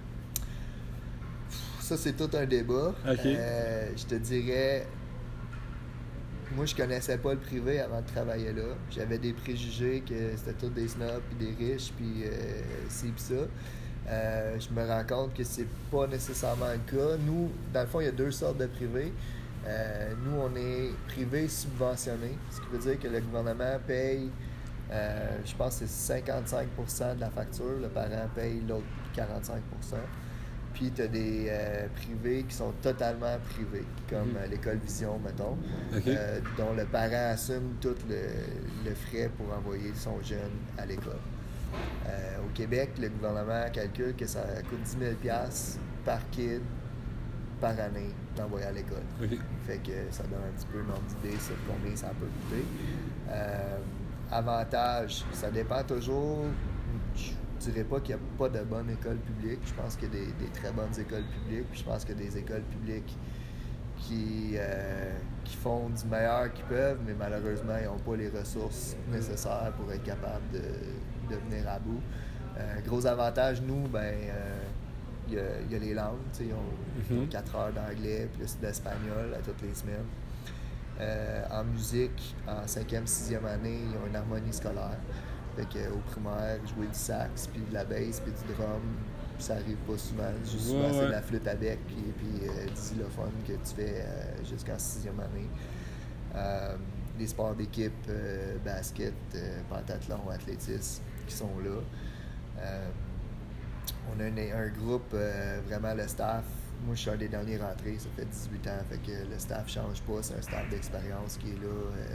Ça, c'est tout un débat. Okay. Je te dirais, moi, je connaissais pas le privé avant de travailler là. J'avais des préjugés que c'était tous des snobs, puis des riches, puis ci, puis ça. Je me rends compte que c'est pas nécessairement le cas. Nous, dans le fond, il y a 2 sortes de privés. Nous, on est privé subventionné, ce qui veut dire que le gouvernement paye... je pense que c'est 55% de la facture. Le parent paye l'autre 45%. Puis tu as des privés qui sont totalement privés, comme l'école Vision, mettons, dont le parent assume tout le frais pour envoyer son jeune à l'école. Au Québec, le gouvernement calcule que ça coûte 10 000$ par kid par année d'envoyer à l'école. Fait que ça donne un petit peu une ordre d'idée sur combien ça peut coûter. Avantage, ça dépend toujours. Je dirais pas qu'il n'y a pas de bonnes écoles publiques. Je pense qu'il y a des très bonnes écoles publiques. Puis je pense qu'il y a des écoles publiques qui font du meilleur qu'ils peuvent, mais malheureusement, ils n'ont pas les ressources nécessaires pour être capables de venir à bout. Gros avantage, nous, il y a les langues. Ils ont 4 heures d'anglais, plus d'espagnol à toutes les semaines. En musique, en 5e, 6e année, ils ont une harmonie scolaire. Fait qu'au primaire, jouer du sax, puis de la bass, puis du drum, ça arrive pas souvent. Souvent, c'est de la flûte à bec, puis du xylophone que tu fais jusqu'en 6e année. Les sports d'équipe, basket, pentathlon, athlétisme, qui sont là. On a un groupe, vraiment le staff. Moi, je suis un des derniers rentrés, ça fait 18 ans, fait que le staff ne change pas. C'est un staff d'expérience qui est là,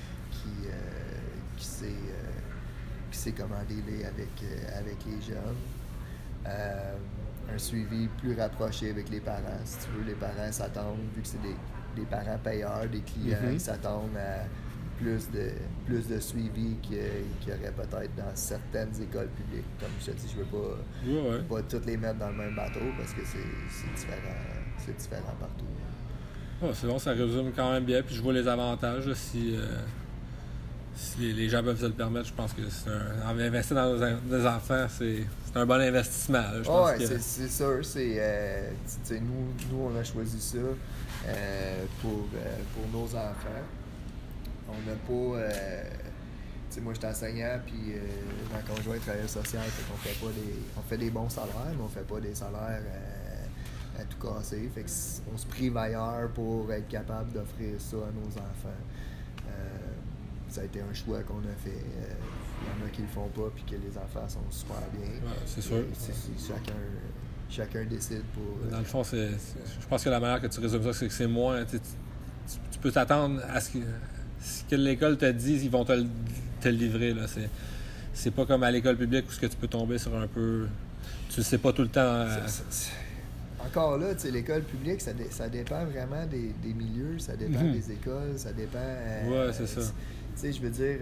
qui sait comment dealer avec les jeunes. Un suivi plus rapproché avec les parents. Si tu veux, les parents s'attendent, vu que c'est des parents payeurs, des clients, ils s'attendent plus de suivi qu'il y aurait peut-être dans certaines écoles publiques. Comme je te dis, je veux pas toutes les mettre dans le même bateau parce que c'est différent partout. Ouais, c'est bon, ça résume quand même bien. Puis je vois les avantages. Là, si les gens peuvent se le permettre, je pense que investir dans nos enfants, c'est un bon investissement. Là, je pense que... c'est sûr. Nous, on a choisi ça pour nos enfants. On n'a pas... moi, je suis enseignant, puis ma conjointe est travailleuse sociale, fait qu'on on fait des bons salaires, mais on fait pas des salaires à tout casser. Fait qu'on se prive ailleurs pour être capable d'offrir ça à nos enfants. Ça a été un choix qu'on a fait. Il y en a qui le font pas, puis que les enfants sont super bien. Ouais, c'est sûr. Chacun décide pour... Dans le fond, je pense que la manière que tu résumes ça, c'est que c'est moins... Tu peux t'attendre à ce que l'école te dise, ils vont te le livrer. Là. C'est pas comme à l'école publique où ce que tu peux tomber sur un peu... Tu le sais pas tout le temps. Encore là, l'école publique, ça dépend vraiment des milieux, ça dépend des écoles, ça dépend... ouais, c'est ça. Je veux dire...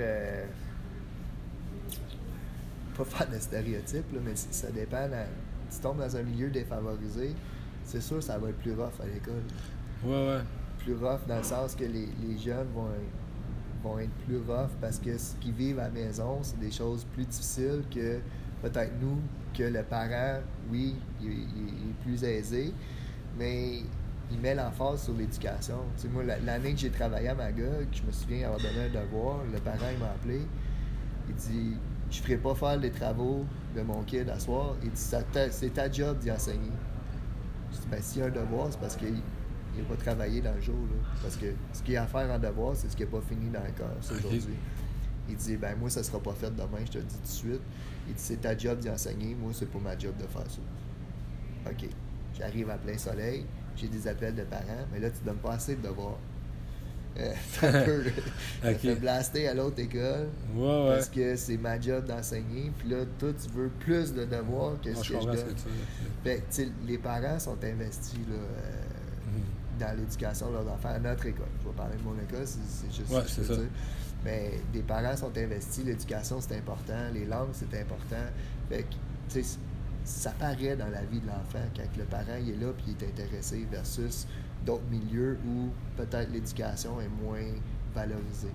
pas faire de stéréotypes, là, mais ça dépend... tu tombes dans un milieu défavorisé, c'est sûr que ça va être plus rough à l'école. Ouais. Plus rough dans le sens que les jeunes vont être plus rough parce que ce qu'ils vivent à la maison, c'est des choses plus difficiles que peut-être nous, que le parent, oui, il est plus aisé, mais il met l'emphase sur l'éducation. Tu sais, moi, l'année que j'ai travaillé à Magog, je me souviens avoir donné un devoir, le parent il m'a appelé, il dit « Je ne ferai pas faire les travaux de mon kid à soir. » Il dit « C'est ta job d'y enseigner. » Je dis « Ben, s'il y a un devoir, c'est parce qu'il n'a pas travaillé dans le jour. Là. Parce que ce qu'il y a à faire en devoir, c'est ce qui n'a pas fini dans le corps aujourd'hui. » Il dit « Ben, moi, ça ne sera pas fait demain, je te le dis tout de suite. » Il dit « C'est ta job d'y enseigner, moi, c'est pas ma job de faire ça. » OK. J'arrive à plein soleil, j'ai des appels de parents, mais là, tu ne donnes pas assez de devoirs. Un peu, ça fait blaster à l'autre école parce que c'est ma job d'enseigner. Puis là, toi, tu veux plus de devoirs que ce que je donne. Les parents sont investis là, dans l'éducation de leurs enfants à notre école. Je vais parler de mon école, c'est juste ça que je veux dire. Mais les parents sont investis, l'éducation c'est important, les langues c'est important. Fait que, ça paraît dans la vie de l'enfant quand le parent il est là et il est intéressé versus d'autres milieux où peut-être l'éducation est moins valorisée.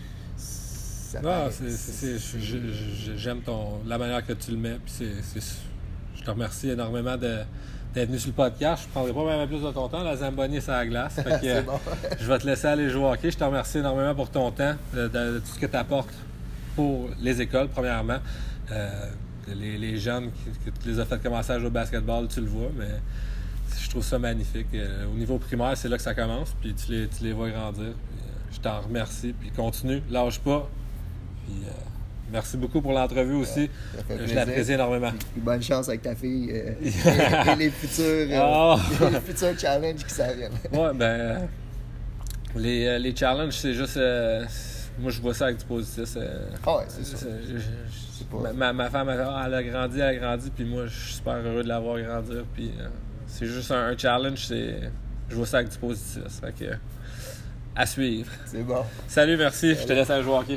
J'aime la manière que tu le mets. Puis je te remercie énormément d'être venu sur le podcast. Je ne prendrai pas même plus de ton temps. La Zamboni, c'est à la glace. Fait que, bon. Je vais te laisser aller jouer au hockey. Je te remercie énormément pour ton temps, de tout ce que tu apportes pour les écoles, premièrement. Les jeunes que tu les as fait commencer à jouer au basketball, tu le vois, mais je trouve ça magnifique. Au niveau primaire, c'est là que ça commence, puis tu les vois grandir. Puis, je t'en remercie, puis continue, lâche pas. Puis, merci beaucoup pour l'entrevue aussi. Je l'apprécie énormément. Puis bonne chance avec ta fille et les futurs challenges qui s'arrivent. Ouais, ben les challenges, c'est juste... moi, je vois ça avec du positif. C'est ça. Ma femme, elle a grandi, puis moi, je suis super heureux de la voir grandir. Puis c'est juste un challenge, je vois ça avec du positif. Fait que, à suivre. C'est bon. Salut, merci. Je te laisse aller jouer au hockey.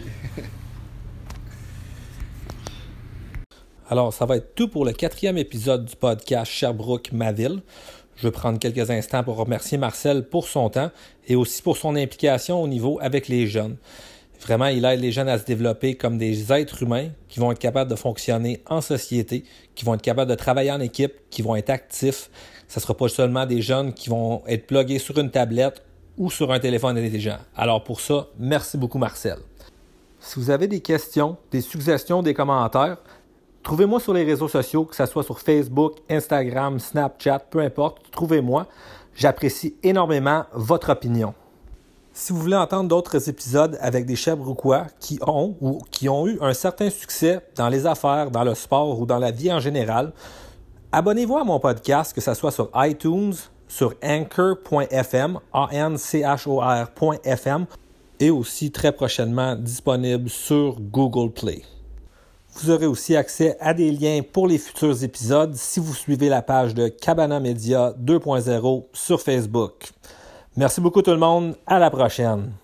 Alors, ça va être tout pour le 4e épisode du podcast Sherbrooke, ma ville. Je vais prendre quelques instants pour remercier Marcel pour son temps et aussi pour son implication au niveau avec les jeunes. Vraiment, il aide les jeunes à se développer comme des êtres humains qui vont être capables de fonctionner en société, qui vont être capables de travailler en équipe, qui vont être actifs. Ça ne sera pas seulement des jeunes qui vont être plugués sur une tablette ou sur un téléphone intelligent. Alors pour ça, merci beaucoup Marcel. Si vous avez des questions, des suggestions, des commentaires, trouvez-moi sur les réseaux sociaux, que ce soit sur Facebook, Instagram, Snapchat, peu importe, trouvez-moi. J'apprécie énormément votre opinion. Si vous voulez entendre d'autres épisodes avec des Sherbrookois qui ont eu un certain succès dans les affaires, dans le sport ou dans la vie en général, abonnez-vous à mon podcast, que ce soit sur iTunes, sur Anchor.fm, anchor.fm et aussi très prochainement disponible sur Google Play. Vous aurez aussi accès à des liens pour les futurs épisodes si vous suivez la page de Cabana Media 2.0 sur Facebook. Merci beaucoup tout le monde. À la prochaine.